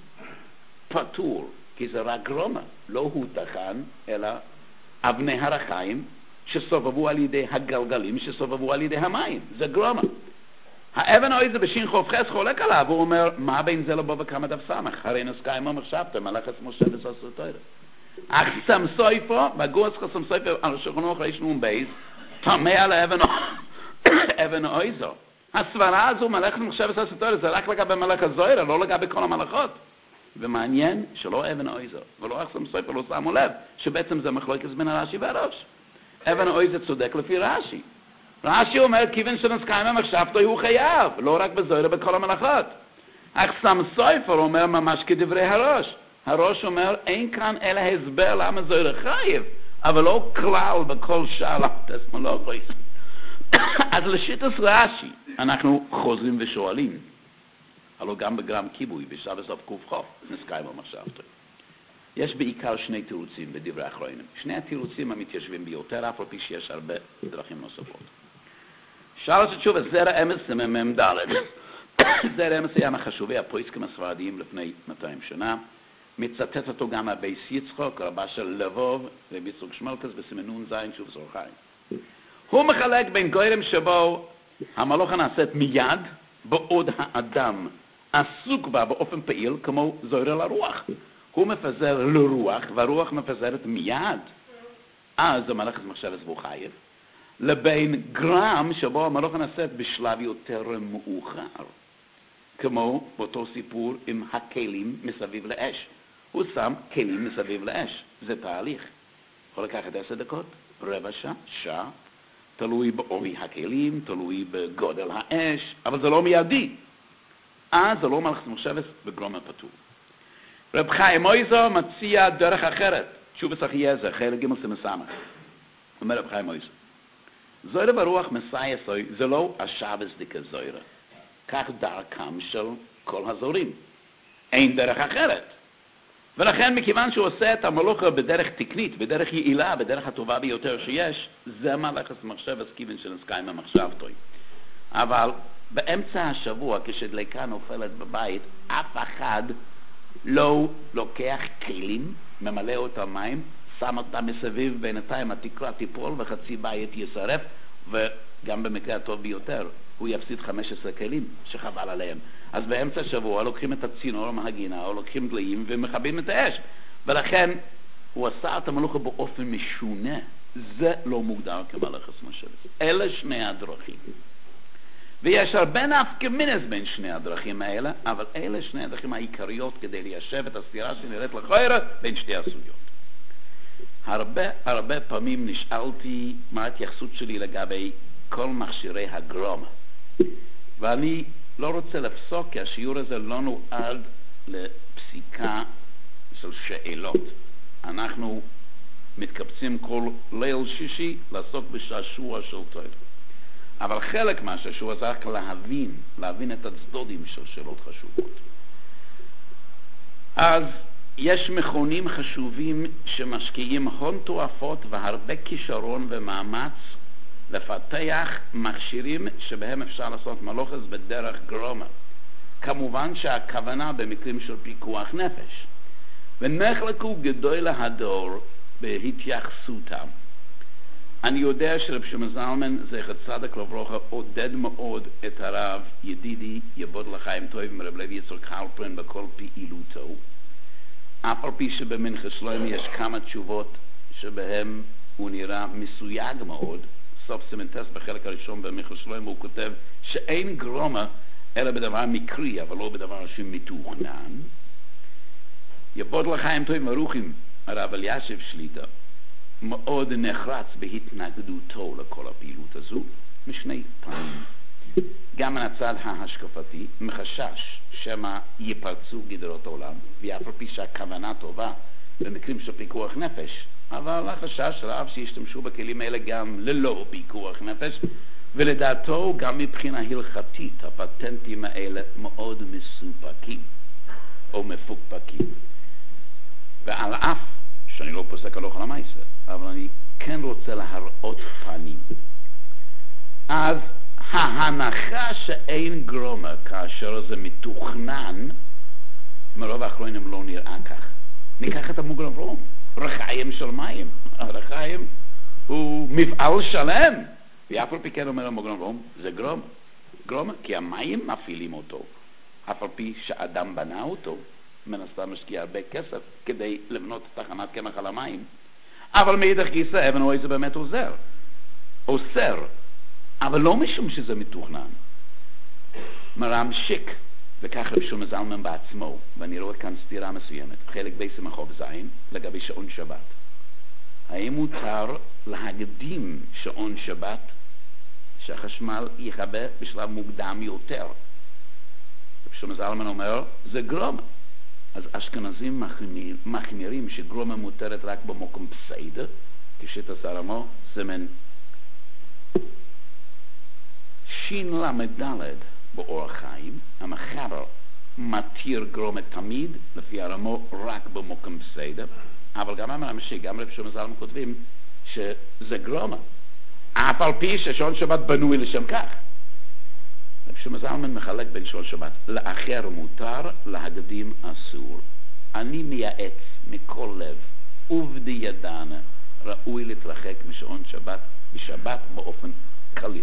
פטור, כי זה רק גרומה, לא הוא טחן, אלא אבני הרחיים שסובבו על ידי הגלגלים שסובבו על ידי המים, זה גרומה. האבן או איזה בשין חוף חס חולק עליו, הוא אומר, מה בין זה לבוא וכמה דף סמך? הרי נסקיים מה מחשבתם, מלאכת משה וסעשו תוירה. אך סם סויפו, בגוץ חסם סויפו, על שכונו אחרי שנום בייס, תמה על האבן אבן או איזו. הסברה הזו, מלאכת משה וסעשו תוירה, זה רק לגבי מלאכת זוירה, לא לגבי כל המלאכות. ומעניין שלא אבן או איזו, ולא אך סם סויפו, לא שמו לב, שבעצם זה מחלוקת בין הרש"י והראש. אבן או איזו צודק לפי רש"י. רש"י אומר, כיוון שנסקיים המחשבתו הוא חייב, לא רק בזוירה בכל המלאכות. אך סם סופר אומר ממש כדברי הראש. הראש אומר, אין כאן אלא הסבר למה זוירה חייב, אבל לא כלל בכל שאר הטסמולוגיה. אז לשיטת רש"י אנחנו חוזרים ושואלים, הלוא גם בגרם כיבוי, בשעה סוף קוף חוף, נסקיים המחשבתו. יש בעיקר שני תירוצים בדברי האחרונים. שני התירוצים המתיישבים ביותר, אף על פי שיש הרבה דרכים נוספות. שאל שתשובה, זרע אמס סמם ד' זרע אמס היה מחשובי הפויסקים הספרדיים לפני מאתיים שנה, מצטט אותו גם הבייס יצחוק, רבה של לבוב, וביצוק שמלקס בסימנון זין שוב זורחיים. הוא מחלק בין גוירם שבו המלוכה נעשית מיד, בעוד האדם עסוק בה באופן פעיל כמו זוירה לרוח. הוא מפזר לרוח, והרוח מפזרת מיד. אז המלאכת מחשבת והוא חייב. לבין גרם שבו המלאכה נעשית בשלב יותר מאוחר. כמו באותו סיפור עם הכלים מסביב לאש. הוא שם כלים מסביב לאש. זה תהליך. יכול לקחת עשר דקות, רבע שעה, שעה. תלוי בעובי הכלים, תלוי בגודל האש, אבל זה לא מיידי. אז זה לא מלאכת מחשבת בגרום הפטור. רב חיים מויזו מציע דרך אחרת. תשובה סחיה זה, חלק ג' סמסמך. אומר רב חיים מויזו. זוירה ברוח מסייסוי, זה לא השבס דקה זוירה. כך דרכם של כל הזורים. אין דרך אחרת. ולכן מכיוון שהוא עושה את המלוכה בדרך תקנית, בדרך יעילה, בדרך הטובה ביותר שיש, זה מלאכת מחשבת כיוון שנסקיים המחשבתוי. אבל באמצע השבוע, כשדליקה נופלת בבית, אף אחד לא לוקח כלים, ממלא אותם מים, שם אותם מסביב, בינתיים התקרה תיפול וחצי בית ישרף, וגם במקרה הטוב ביותר, הוא יפסיד חמישה עשר כלים שחבל עליהם. אז באמצע השבוע לוקחים את הצינור מהגינה, או לוקחים דליים ומכבים את האש. ולכן הוא עשה את המלוכה באופן משונה. זה לא מוגדר כמלאכת מחשבת. אלה שני הדרכים. ויש הרבה נפקא-מינות בין שני הדרכים האלה, אבל אלה שני הדרכים העיקריות כדי ליישב את הסתירה שנראית לכאורה בין שתי הסוגיות. הרבה הרבה פעמים נשאלתי מה ההתייחסות שלי לגבי כל מכשירי הגרום. ואני לא רוצה לפסוק, כי השיעור הזה לא נועד לפסיקה של שאלות. אנחנו מתקבצים כל ליל שישי לעסוק בשעשוע של תורה. אבל חלק מהשעשוע זה רק להבין, להבין את הצדדים של שאלות חשובות. אז יש מכונים חשובים שמשקיעים הון תועפות והרבה כישרון ומאמץ לפתח מכשירים שבהם אפשר לעשות מלוכס בדרך גרומה. כמובן שהכוונה במקרים של פיקוח נפש. ונחלקו גדול הדור בהתייחסותם. אני יודע שרב שמעון זלמן זכר צדק לברכה עודד מאוד את הרב ידידי יבוד לחיים טובים רב לוי יצחק הלפרין בכל פעילותו. אף על פי שבמנחה שלמה יש כמה תשובות שבהם הוא נראה מסויג מאוד. סוף סמנטס בחלק הראשון במנחה שלמה הוא כותב שאין גרומה אלא בדבר מקרי אבל לא בדבר שמתוכנן. יבוד לחיים טובים ורוכים, הרב אלישיב שליט"א מאוד נחרץ בהתנגדותו לכל הפעילות הזו, משני פנים. גם מן הצד ההשקפתי, מחשש שמה ייפרצו גדרות העולם, ואף על פי שהכוונה טובה במקרים של פיקוח נפש, אבל החשש רב שישתמשו בכלים האלה גם ללא פיקוח נפש, ולדעתו גם מבחינה הלכתית הפטנטים האלה מאוד מסופקים או מפוקפקים. ועל אף שאני לא פוסק הלכה למעשה, אבל אני כן רוצה להראות פנים. אז ההנחה שאין גרומה כאשר זה מתוכנן, מרוב האחרונים לא נראה כך. ניקח את המוגרם רום, רחיים של מים. הרחיים הוא מפעל שלם. ואף על פי כן אומר המוגרם רום, זה גרומה. גרומה, כי המים מפעילים אותו. אף על פי שאדם בנה אותו, מן הסתם משקיע הרבה כסף כדי לבנות תחנת קמח על המים. אבל מאידך גיסא, אבן אוהי זה באמת עוזר. אוסר. אבל לא משום שזה מתוכנן. מרם שיק, וכך רב שלמה זלמן בעצמו, ואני רואה כאן סתירה מסוימת, חלק בעצם החוב זין, לגבי שעון שבת. האם מותר להקדים שעון שבת, שהחשמל יכבה בשלב מוקדם יותר? רב שלמה זלמן אומר, זה גרומה. אז אשכנזים מחמיר, מחמירים שגרומה מותרת רק במקום פסיידה, כשיטת הרמו, סימן שין למדלת באור החיים, המחבר מתיר גרומה תמיד, לפי הרמו רק במקום פסיידה, אבל גם הממשי, גם רב שלמה זלמן כותבים שזה גרומה, אף על פי ששעון שבת בנוי לשם כך. רב שלמה זלמן מחלק בין שעון שבת, לאחר מותר, להקדים אסור. אני מייעץ מכל לב, ובדידן ראוי להתרחק משעון שבת בשבת באופן קליל.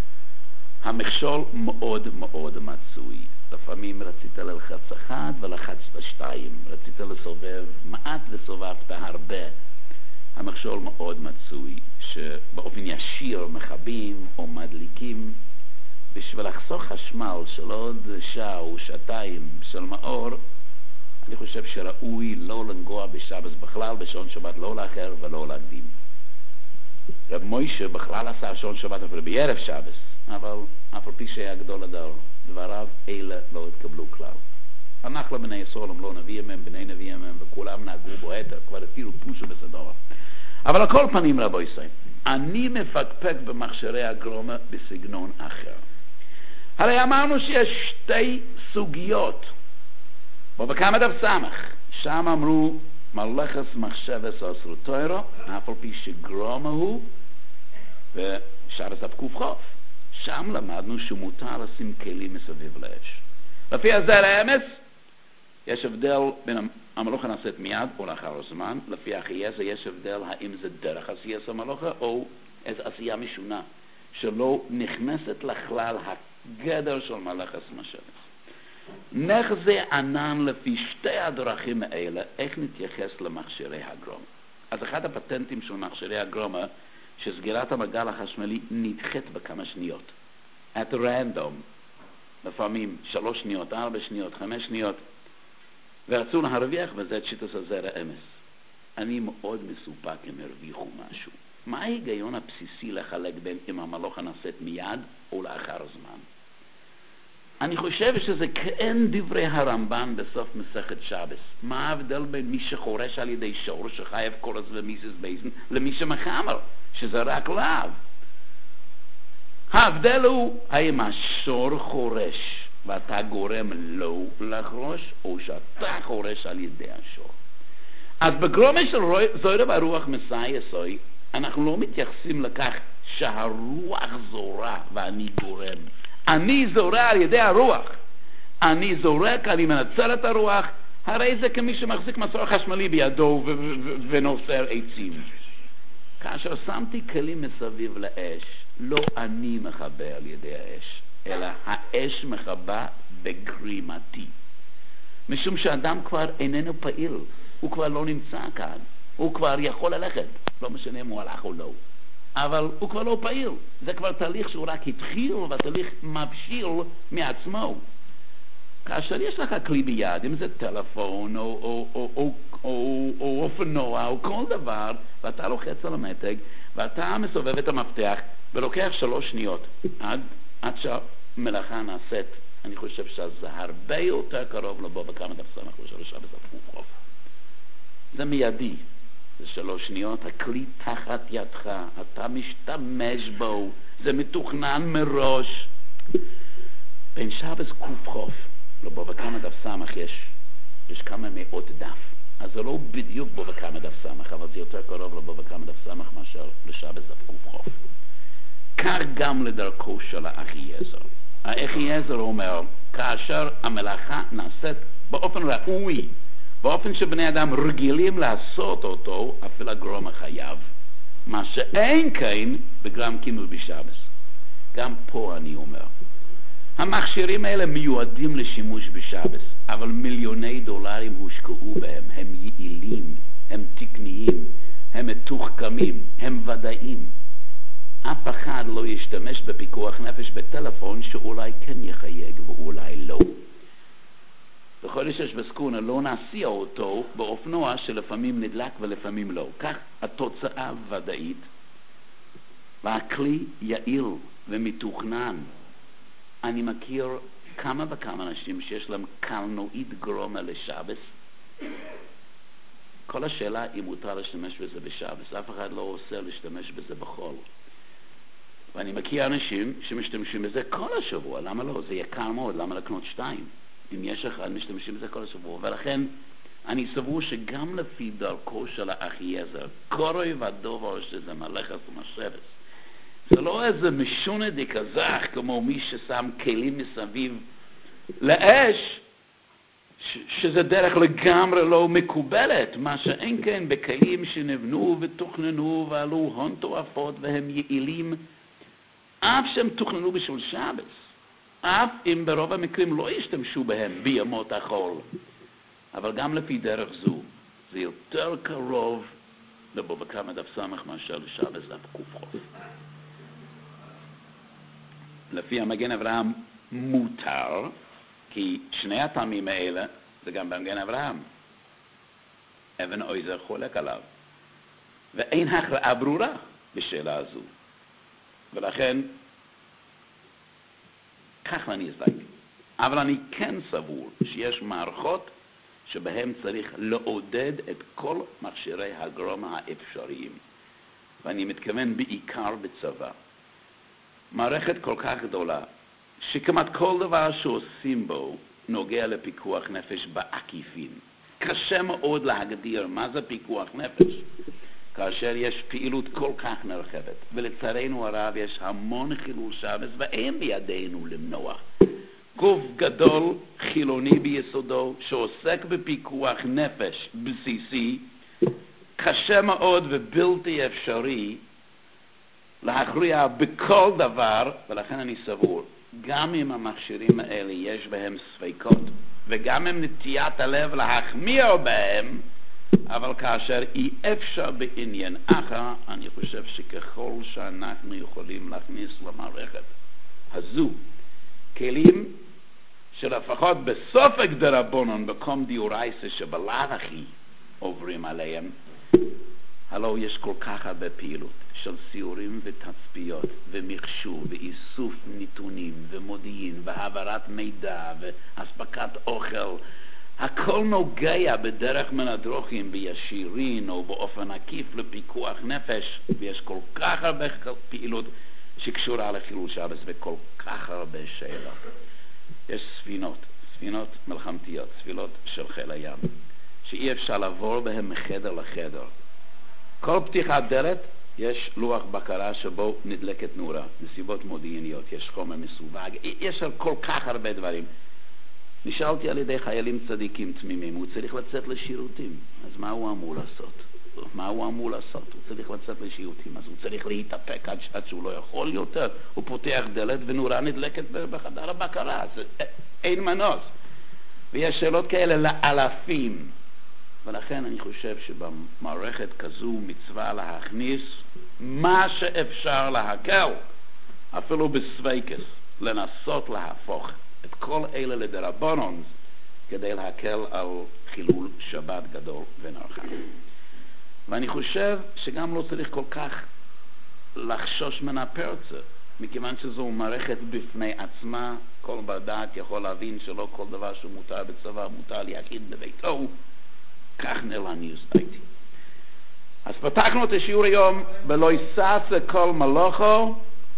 המכשול מאוד מאוד מצוי. לפעמים רצית ללחץ אחד ולחצת שתיים, רצית לסובב מעט וסובבת הרבה. המכשול מאוד מצוי, שבאופן ישיר מכבים או מדליקים, בשביל לחסוך חשמל של עוד שעה או שעתיים של מאור, אני חושב שראוי לא לנגוע בשבת בכלל, בשעון שבת לא לאחר ולא להקדים. רב מוישה בכלל עשה שעון שבת אפילו בערב שבת, אבל אף על פי שהיה גדול הדור, דבריו אלה לא התקבלו כלל. אנחנו בני סולם לא נביאים הם, בני נביאים הם, וכולם נהגו בו היתר, כבר התירו פושו בסדורה. אבל על כל פנים רבו ישראל, אני מפקפק במכשירי הגרומה בסגנון אחר. הרי אמרנו שיש שתי סוגיות, ובכמה דף סמך, שם אמרו מלאכת מחשבת אסור תורה, אף על פי שגרומה הוא, ושבת דף קוף. שם למדנו שמותר לשים כלים מסביב לאש. לפי הזר האמס, יש הבדל בין המלוכה נעשית מיד או לאחר הזמן. לפי החייסה יש הבדל האם זה דרך עשייה המלוכה או איזו עשייה משונה, שלא נכנסת לכלל הגדר של מלאכת מחשבת. נחזה ענן לפי שתי הדרכים האלה, איך נתייחס למכשירי הגרומה. אז אחד הפטנטים של מכשירי הגרומה, שסגירת המעגל החשמלי נדחית בכמה שניות. at random, לפעמים שלוש שניות, ארבע שניות, חמש שניות, ורצו להרוויח, וזה את שיטת הזר האמס. אני מאוד מסופק אם הרוויחו משהו. מה ההיגיון הבסיסי לחלק בין אם המלוכה נעשית מיד או לאחר זמן? אני חושב שזה כאין דברי הרמב"ן בסוף מסכת שבס. מה ההבדל בין מי שחורש על ידי שור שחייב קורס ומיסס בייזן למי שמחמר, שזה רק לאו? ההבדל הוא האם השור חורש ואתה גורם לו לחרוש, או שאתה חורש על ידי השור. אז בגרומה של זוהר והרוח מסייסוי, אנחנו לא מתייחסים לכך שהרוח זורה ואני גורם. אני זורע על ידי הרוח. אני זורק, אני מנצל את הרוח, הרי זה כמי שמחזיק מסור חשמלי בידו ו- ו- ונוסר עצים. כאשר שמתי כלים מסביב לאש, לא אני מחבר על ידי האש, אלא האש מחבה בגרימתי. משום שאדם כבר איננו פעיל, הוא כבר לא נמצא כאן, הוא כבר יכול ללכת, לא משנה אם הוא הלך או לא. אבל הוא כבר לא פעיל. זה כבר תהליך שהוא רק התחיל, והתהליך מבשיל מעצמו. כאשר יש לך כלי ביד, אם זה טלפון או, או, או, או, או, או אופנוע או כל דבר, ואתה לוחץ על המתג, ואתה מסובב את המפתח, ולוקח שלוש שניות, עד, עד שהמלאכה נעשית, אני חושב שזה הרבה יותר קרוב לבוא בכמה דפסם, אחרי שלושה בספקו חוף. זה מיידי, זה שלוש שניות, הכלי תחת ידך, אתה משתמש בו, זה מתוכנן מראש. בין שבס קוף חוף, לבוא בכמה דף סמך יש, יש כמה מאות דף. אז זה לא בדיוק בוא בכמה דף סמך, אבל זה יותר קרוב לבוא בכמה דף סמך מאשר לשבס דף קוף חוף. כך גם לדרכו של האחייזר. האחייזר אומר, כאשר המלאכה נעשית באופן ראוי, באופן שבני אדם רגילים לעשות אותו, אפילו הגרום החייב. מה שאין כן בגרם קימול בשבס. גם פה אני אומר. המכשירים האלה מיועדים לשימוש בשבס, אבל מיליוני דולרים הושקעו בהם. הם יעילים, הם תקניים, הם מתוחכמים, הם ודאים. אף אחד לא ישתמש בפיקוח נפש בטלפון שאולי כן יחייג ואולי לא. בחודש יש בסקונה לא נסיע אותו באופנוע שלפעמים נדלק ולפעמים לא. כך התוצאה ודאית, והכלי יעיל ומתוכנן. אני מכיר כמה וכמה אנשים שיש להם קלנועית גרומה לשבס. כל השאלה היא מותר להשתמש בזה בשבס. אף אחד לא עושה להשתמש בזה בחול. ואני מכיר אנשים שמשתמשים בזה כל השבוע. למה לא? זה יקר מאוד. למה לקנות שתיים? אם יש אחד, משתמשים בזה כל השבוע. ולכן אני סבור שגם לפי דרכו של האחייזר, קורוי ודובר שזה מלאכת ומשבס. זה לא איזה משונה דקזח כמו מי ששם כלים מסביב לאש, ש- שזה דרך לגמרי לא מקובלת, מה שאין כן בכלים שנבנו ותוכננו ועלו הון תועפות והם יעילים, אף שהם תוכננו בשביל שבס, אף אם ברוב המקרים לא ישתמשו בהם בימות החול. אבל גם לפי דרך זו, זה יותר קרוב לבוא בכמה דף סמך מאשר לשבס דף קוף חוף. לפי המגן אברהם מותר, כי שני הטעמים האלה זה גם במגן אברהם. אבן עוזר חולק עליו. ואין הכרעה ברורה בשאלה הזו. ולכן, כך אני אזדק. אבל אני כן סבור שיש מערכות שבהם צריך לעודד את כל מכשירי הגרום האפשריים. ואני מתכוון בעיקר בצבא. מערכת כל כך גדולה, שכמעט כל דבר שעושים בו נוגע לפיקוח נפש בעקיפין. קשה מאוד להגדיר מה זה פיקוח נפש, כאשר יש פעילות כל כך נרחבת. ולצערנו הרב יש המון חילול שבס, ואין בידינו למנוע. גוף גדול, חילוני ביסודו, שעוסק בפיקוח נפש בסיסי, קשה מאוד ובלתי אפשרי להכריע בכל דבר, ולכן אני סבור, גם אם המכשירים האלה יש בהם ספקות, וגם אם נטיית הלב להחמיר בהם, אבל כאשר אי אפשר בעניין אחר, אני חושב שככל שאנחנו יכולים להכניס למערכת הזו, כלים שלפחות בסופק דרבונן, בקום דיורייסה שבלאו הכי עוברים עליהם, הלא יש כל כך הרבה פעילות של סיורים ותצפיות ומחשוב ואיסוף נתונים ומודיעין והעברת מידע והספקת אוכל. הכל נוגע בדרך מן הדרכים בישירין או באופן עקיף לפיקוח נפש, ויש כל כך הרבה פעילות שקשורה לחילול שבס וכל כך הרבה שאלות. יש ספינות, ספינות מלחמתיות, ספינות של חיל הים, שאי אפשר לעבור בהם מחדר לחדר. כל פתיחת דלת יש לוח בקרה שבו נדלקת נורה, נסיבות מודיעיניות, יש חומר מסווג, יש כל כך הרבה דברים. נשאלתי על ידי חיילים צדיקים תמימים, הוא צריך לצאת לשירותים, אז מה הוא אמור לעשות? מה הוא אמור לעשות? הוא צריך לצאת לשירותים, אז הוא צריך להתאפק עד, עד שהוא לא יכול יותר. הוא פותח דלת ונורה נדלקת בחדר הבקרה, אז אין מנוס. ויש שאלות כאלה לאלפים. ולכן אני חושב שבמערכת כזו מצווה להכניס מה שאפשר להקל, אפילו בסוויקס, לנסות להפוך את כל אלה לדרבנון, כדי להקל על חילול שבת גדול ונרחב. ואני חושב שגם לא צריך כל כך לחשוש מן הפרצה, מכיוון שזו מערכת בפני עצמה. כל בר דעת יכול להבין שלא כל דבר שמותר בצבא מותר ליחיד בביתו. כך נראה אני הסתייתי. אז פתחנו את השיעור היום בלא יסס כל מלוכו.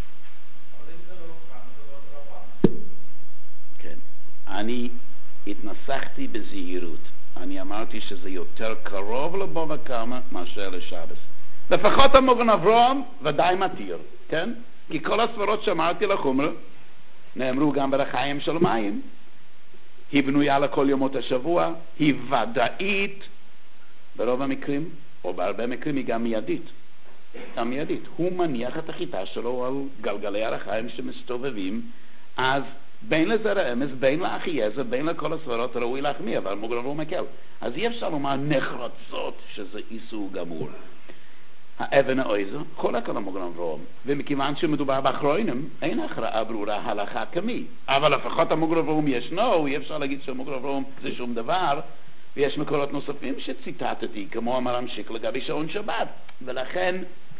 כן, אני התנסחתי בזהירות. אני אמרתי שזה יותר קרוב לבוא וכמה מאשר לשבס. לפחות המוגן אברהם ודאי מתיר, כן? כי כל הסברות שאמרתי לחומר נאמרו גם ברחיים של מים. היא בנויה לכל יומות השבוע, היא ודאית ברוב המקרים, או בהרבה מקרים היא גם מיידית. גם מיידית. הוא מניח את החיטה שלו על גלגלי הרחיים שמסתובבים, אז בין לזה רמז, בין לאחייזה, בין לכל הסברות ראוי להחמיא, אבל מוגן אברהם מקל. אז אי אפשר לומר נחרצות שזה איסור גמור. האבן האויזו חולק על המוגן אברהם, ומכיוון שמדובר באחרונים, אין הכרעה ברורה הלכה כמי. אבל לפחות המוגן אברהם ישנו, אי אפשר להגיד שהמוגן אברהם זה שום דבר, ויש מקורות נוספים שציטטתי, כמו המר"ם שיק לגבי שעון שבת. ולכן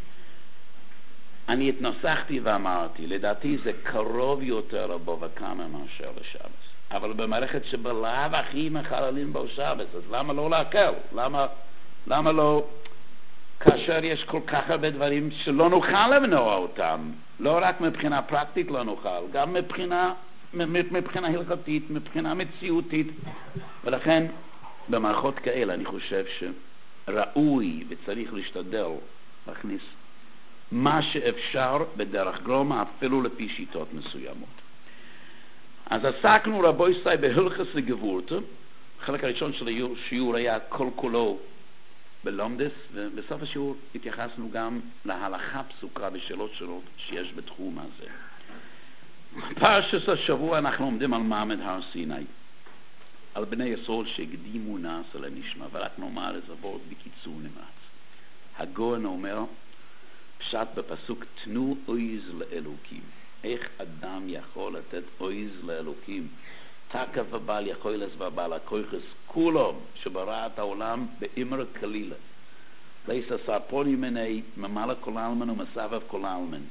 אני התנסחתי ואמרתי, לדעתי זה קרוב יותר לבוא וכמה מאשר לשבת. אבל במערכת שבלב הכי מחללים בו שבת, אז למה לא להקל? למה, למה לא... כאשר יש כל כך הרבה דברים שלא נוכל למנוע אותם, לא רק מבחינה פרקטית לא נוכל, גם מבחינה, מבחינה הלכתית, מבחינה מציאותית. ולכן במערכות כאלה אני חושב שראוי וצריך להשתדל להכניס מה שאפשר בדרך גרומה, אפילו לפי שיטות מסוימות. אז עסקנו רבוי סי בהלכס לגבורתו. החלק הראשון של השיעור היה כל כולו בלומדס, ובסוף השיעור התייחסנו גם להלכה פסוקה בשאלות שונות שיש בתחום הזה. פרשת השבוע אנחנו עומדים על מעמד הר סיני, על בני יסוד שהקדימו נעשה לנשמע, ורק נאמר איזה וורט בקיצור נמרץ. הגאון אומר פשט בפסוק, תנו אויז לאלוקים. איך אדם יכול לתת אויז לאלוקים? תקף ובעל יכולס ובעל הכויחס כולו שברא את העולם באמר כלילה. ליס הסרפוני מני ממלא כל אלמן ומסבב כל אלמן.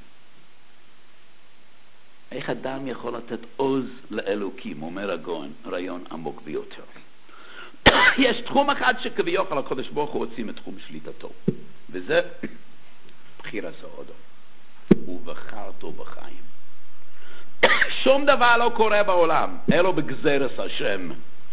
איך אדם יכול לתת עוז לאלוקים? אומר הגאון, רעיון עמוק ביותר. יש תחום אחד שכביכול הקדוש ברוך הוא הוציא מתחום שליטתו, וזה בחירה סעודו. ובחרתו בחיים. שום דבר לא קורה בעולם אלא בגזרת השם.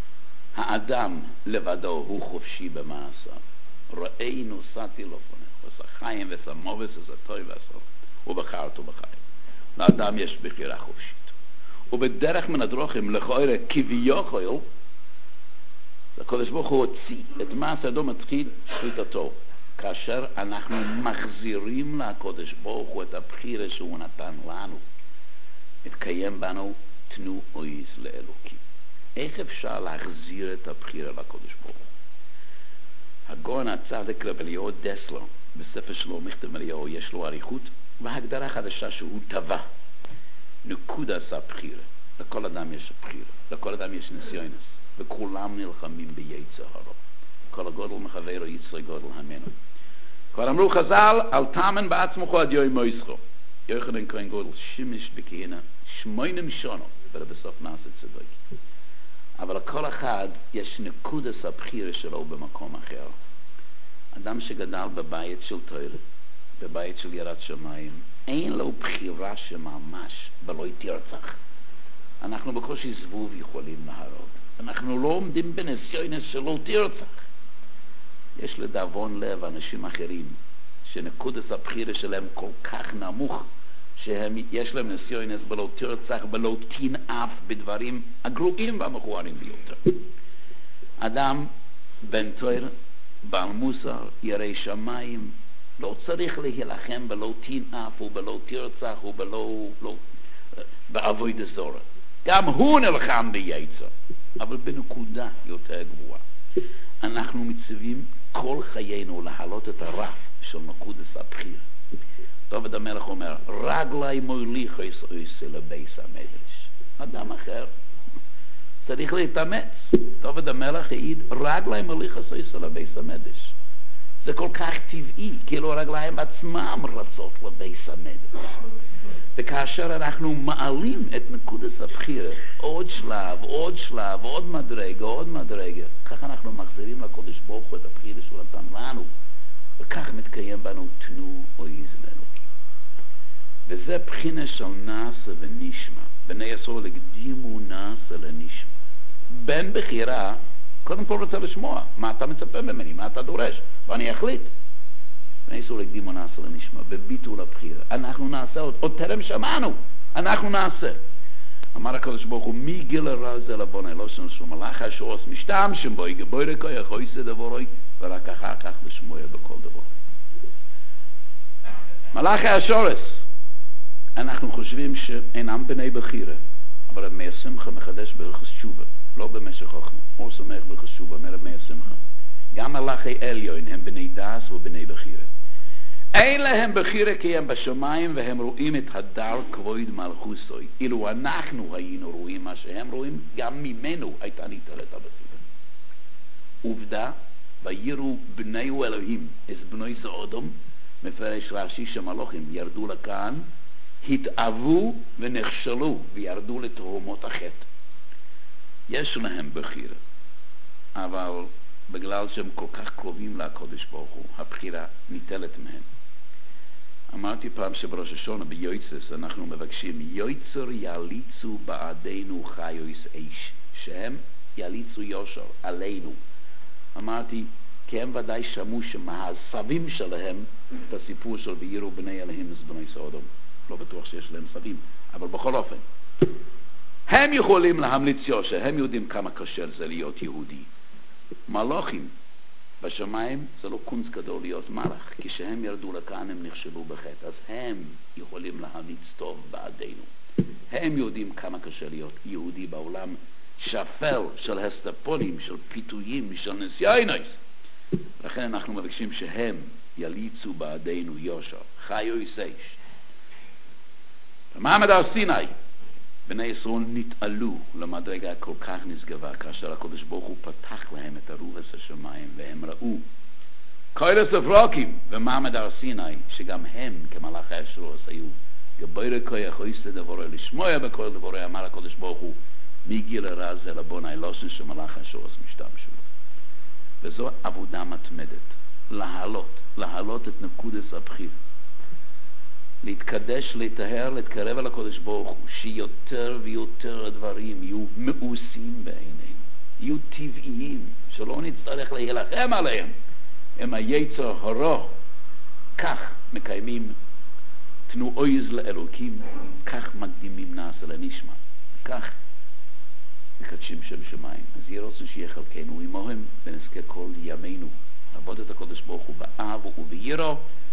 האדם לבדו הוא חופשי במעשיו. ראי נוסעתי לפניך וסחיים וסמובס וסטוי וסוף ובחרתו בחיים. לאדם יש בחירה חופשית, ובדרך מן הדרכים לכאורה כביכול הקדוש ברוך הוא הוציא את מעשה אדום מתחיל שליטתו. כאשר אנחנו מחזירים לקדוש ברוך הוא את הבחירה שהוא נתן לנו, מתקיים בנו תנו אויז לאלוקים. איך אפשר להחזיר את הבחירה לקדוש ברוך הוא? הגאון הצדיק רב אליהו דסלר בספר שלו מכתב אליהו יש לו עריכות והגדרה חדשה שהוא טבע נקודת הבחירה. לכל אדם יש בחירה, לכל אדם יש ניסיונס, וכולם נלחמים ביצר הרע. כל הגודל מחבר יצר גודל המנו. כבר אמרו חז"ל, אל תאמן בעצמך עד יום מויסכו. יוחנן כהן גודל שימש בכהונה שמונים שונו, ובסוף נעשה צדוק. אבל לכל אחד יש נקודת הבחירה שלו במקום אחר. אדם שגדל בבית של תורה, בבית של יראת שמיים, אין לו בחירה שממש בלא תרצח. אנחנו בקושי זבוב יכולים להרוג. אנחנו לא עומדים בניסיון שלא תרצח. יש לדאבון לב אנשים אחרים שנקודת הבחירה שלהם כל כך נמוך שיש להם ניסיון בלא תרצח, בלא תנאף בדברים הגרועים והמכוערים ביותר. אדם בן תורה, בעל מוסר, ירא שמיים, לא צריך להילחם בלא תנאף ובלא תרצח ובלא לא, בעבודה זרה. גם הוא נלחם ביצר, אבל בנקודה יותר גבוהה. אנחנו מצווים כל חיינו להעלות את הרף של נקודת הבחירה. דוד המלך אומר, רגלי מוליך עושה לבייס המדרש. אדם אחר צריך להתאמץ. דוד המלך העיד, רגליים הליכה סויסה לביס המדש. זה כל כך טבעי, כאילו הרגליים עצמם רצות לביס המדש. וכאשר אנחנו מעלים את נקודת הבחירה, עוד שלב, עוד שלב, עוד מדרגה, עוד מדרגה, כך אנחנו מחזירים לקודש ברוך הוא את הבחירה שהוא נתן לנו, וכך מתקיים בנו תנו עוז לאלוקים. וזה בחינה של נעשה ונשמע. בני ישראל הקדימו נעשה לנשמע. בן בחירה, קודם כל רוצה לשמוע, מה אתה מצפה ממני, מה אתה דורש, ואני אחליט. בני ישראל הקדימו נעשה לנשמע, בביטול הבחירה. אנחנו נעשה, עוד, עוד טרם שמענו, אנחנו נעשה. אמר הקדוש ברוך הוא, מי גיל הרע זה לבונה, לא שנשו מלאך השורס משתמשם בו, יגבוי רקו, יכול יעשה דבורוי, ורק אחר כך לשמוע בכל דבר. מלאך השורס, אנחנו חושבים שאינם בני בחירה, אבל הם מיישמחה מחדש ברכס תשובה, לא במשך חוכמה. הוא שמח ברכס תשובה, מרב מיישמחה. גם מלאכי עליון הם בני דאס ובני בחירה. אין להם בחירה כי הם בשמיים והם רואים את הדר כבוד מלכוסוי. אילו אנחנו היינו רואים מה שהם רואים, גם ממנו הייתה ניטלת הבחירה. עובדה, ויראו בני אלוהים, אז בני סודום, מפרש רש"י שמלוכים ירדו לכאן, התאהבו ונכשלו וירדו לתהומות החטא. יש להם בחירה, אבל בגלל שהם כל כך קרובים לקודש ברוך הוא, הבחירה ניטלת מהם. אמרתי פעם שבראש השונה ביועצס אנחנו מבקשים יועצר יליצו בעדינו חיוס איש, שהם יליצו יושר עלינו. אמרתי כי הם ודאי שמעו שמהסבים שלהם את הסיפור של ויראו בני אלוהים אז בני סודום. לא בטוח שיש להם סבים, אבל בכל אופן הם יכולים להמליץ יושר, הם יודעים כמה קשה זה להיות יהודי. מלאכים בשמיים זה לא קונץ גדול להיות מלאך, כשהם ירדו לכאן הם נכשלו בחטא, אז הם יכולים להמליץ טוב בעדינו. הם יודעים כמה קשה להיות יהודי בעולם שפל של הסטפונים, של פיתויים, של נסיינוס. לכן אנחנו מבקשים שהם יליצו בעדינו יושר, חיו יסייש. במעמד הר סיני בני ישראל נתעלו למדרגה כל כך נשגבה, כאשר הקדוש ברוך הוא פתח להם את ערובס השמיים, והם ראו קוילס אפרוקים במעמד הר סיני, שגם הם כמלאכי השורס היו גבורי כוח עושה דבורי לשמוע בכל דבורי. אמר הקדוש ברוך הוא, מי גיל הרע זה לבונה, לא שמלאכי השורס משתמשו. וזו עבודה מתמדת, להעלות, להעלות את נקודת הבחירה, להתקדש, להתאר, להתקרב על הקודש ברוך הוא, שיותר ויותר הדברים יהיו מאוסים בעינינו, יהיו טבעיים, שלא נצטרך להילחם עליהם, הם היצר הרע. כך מקיימים תנו עוז לאלוקים, כך מקדימים נעשה לנשמע, כך מקדשים שם שמיים. אז יהיה רוצה שיהיה חלקנו עמהם ונזכה כל ימינו לעבוד את הקודש ברוך הוא באהבה וביראה,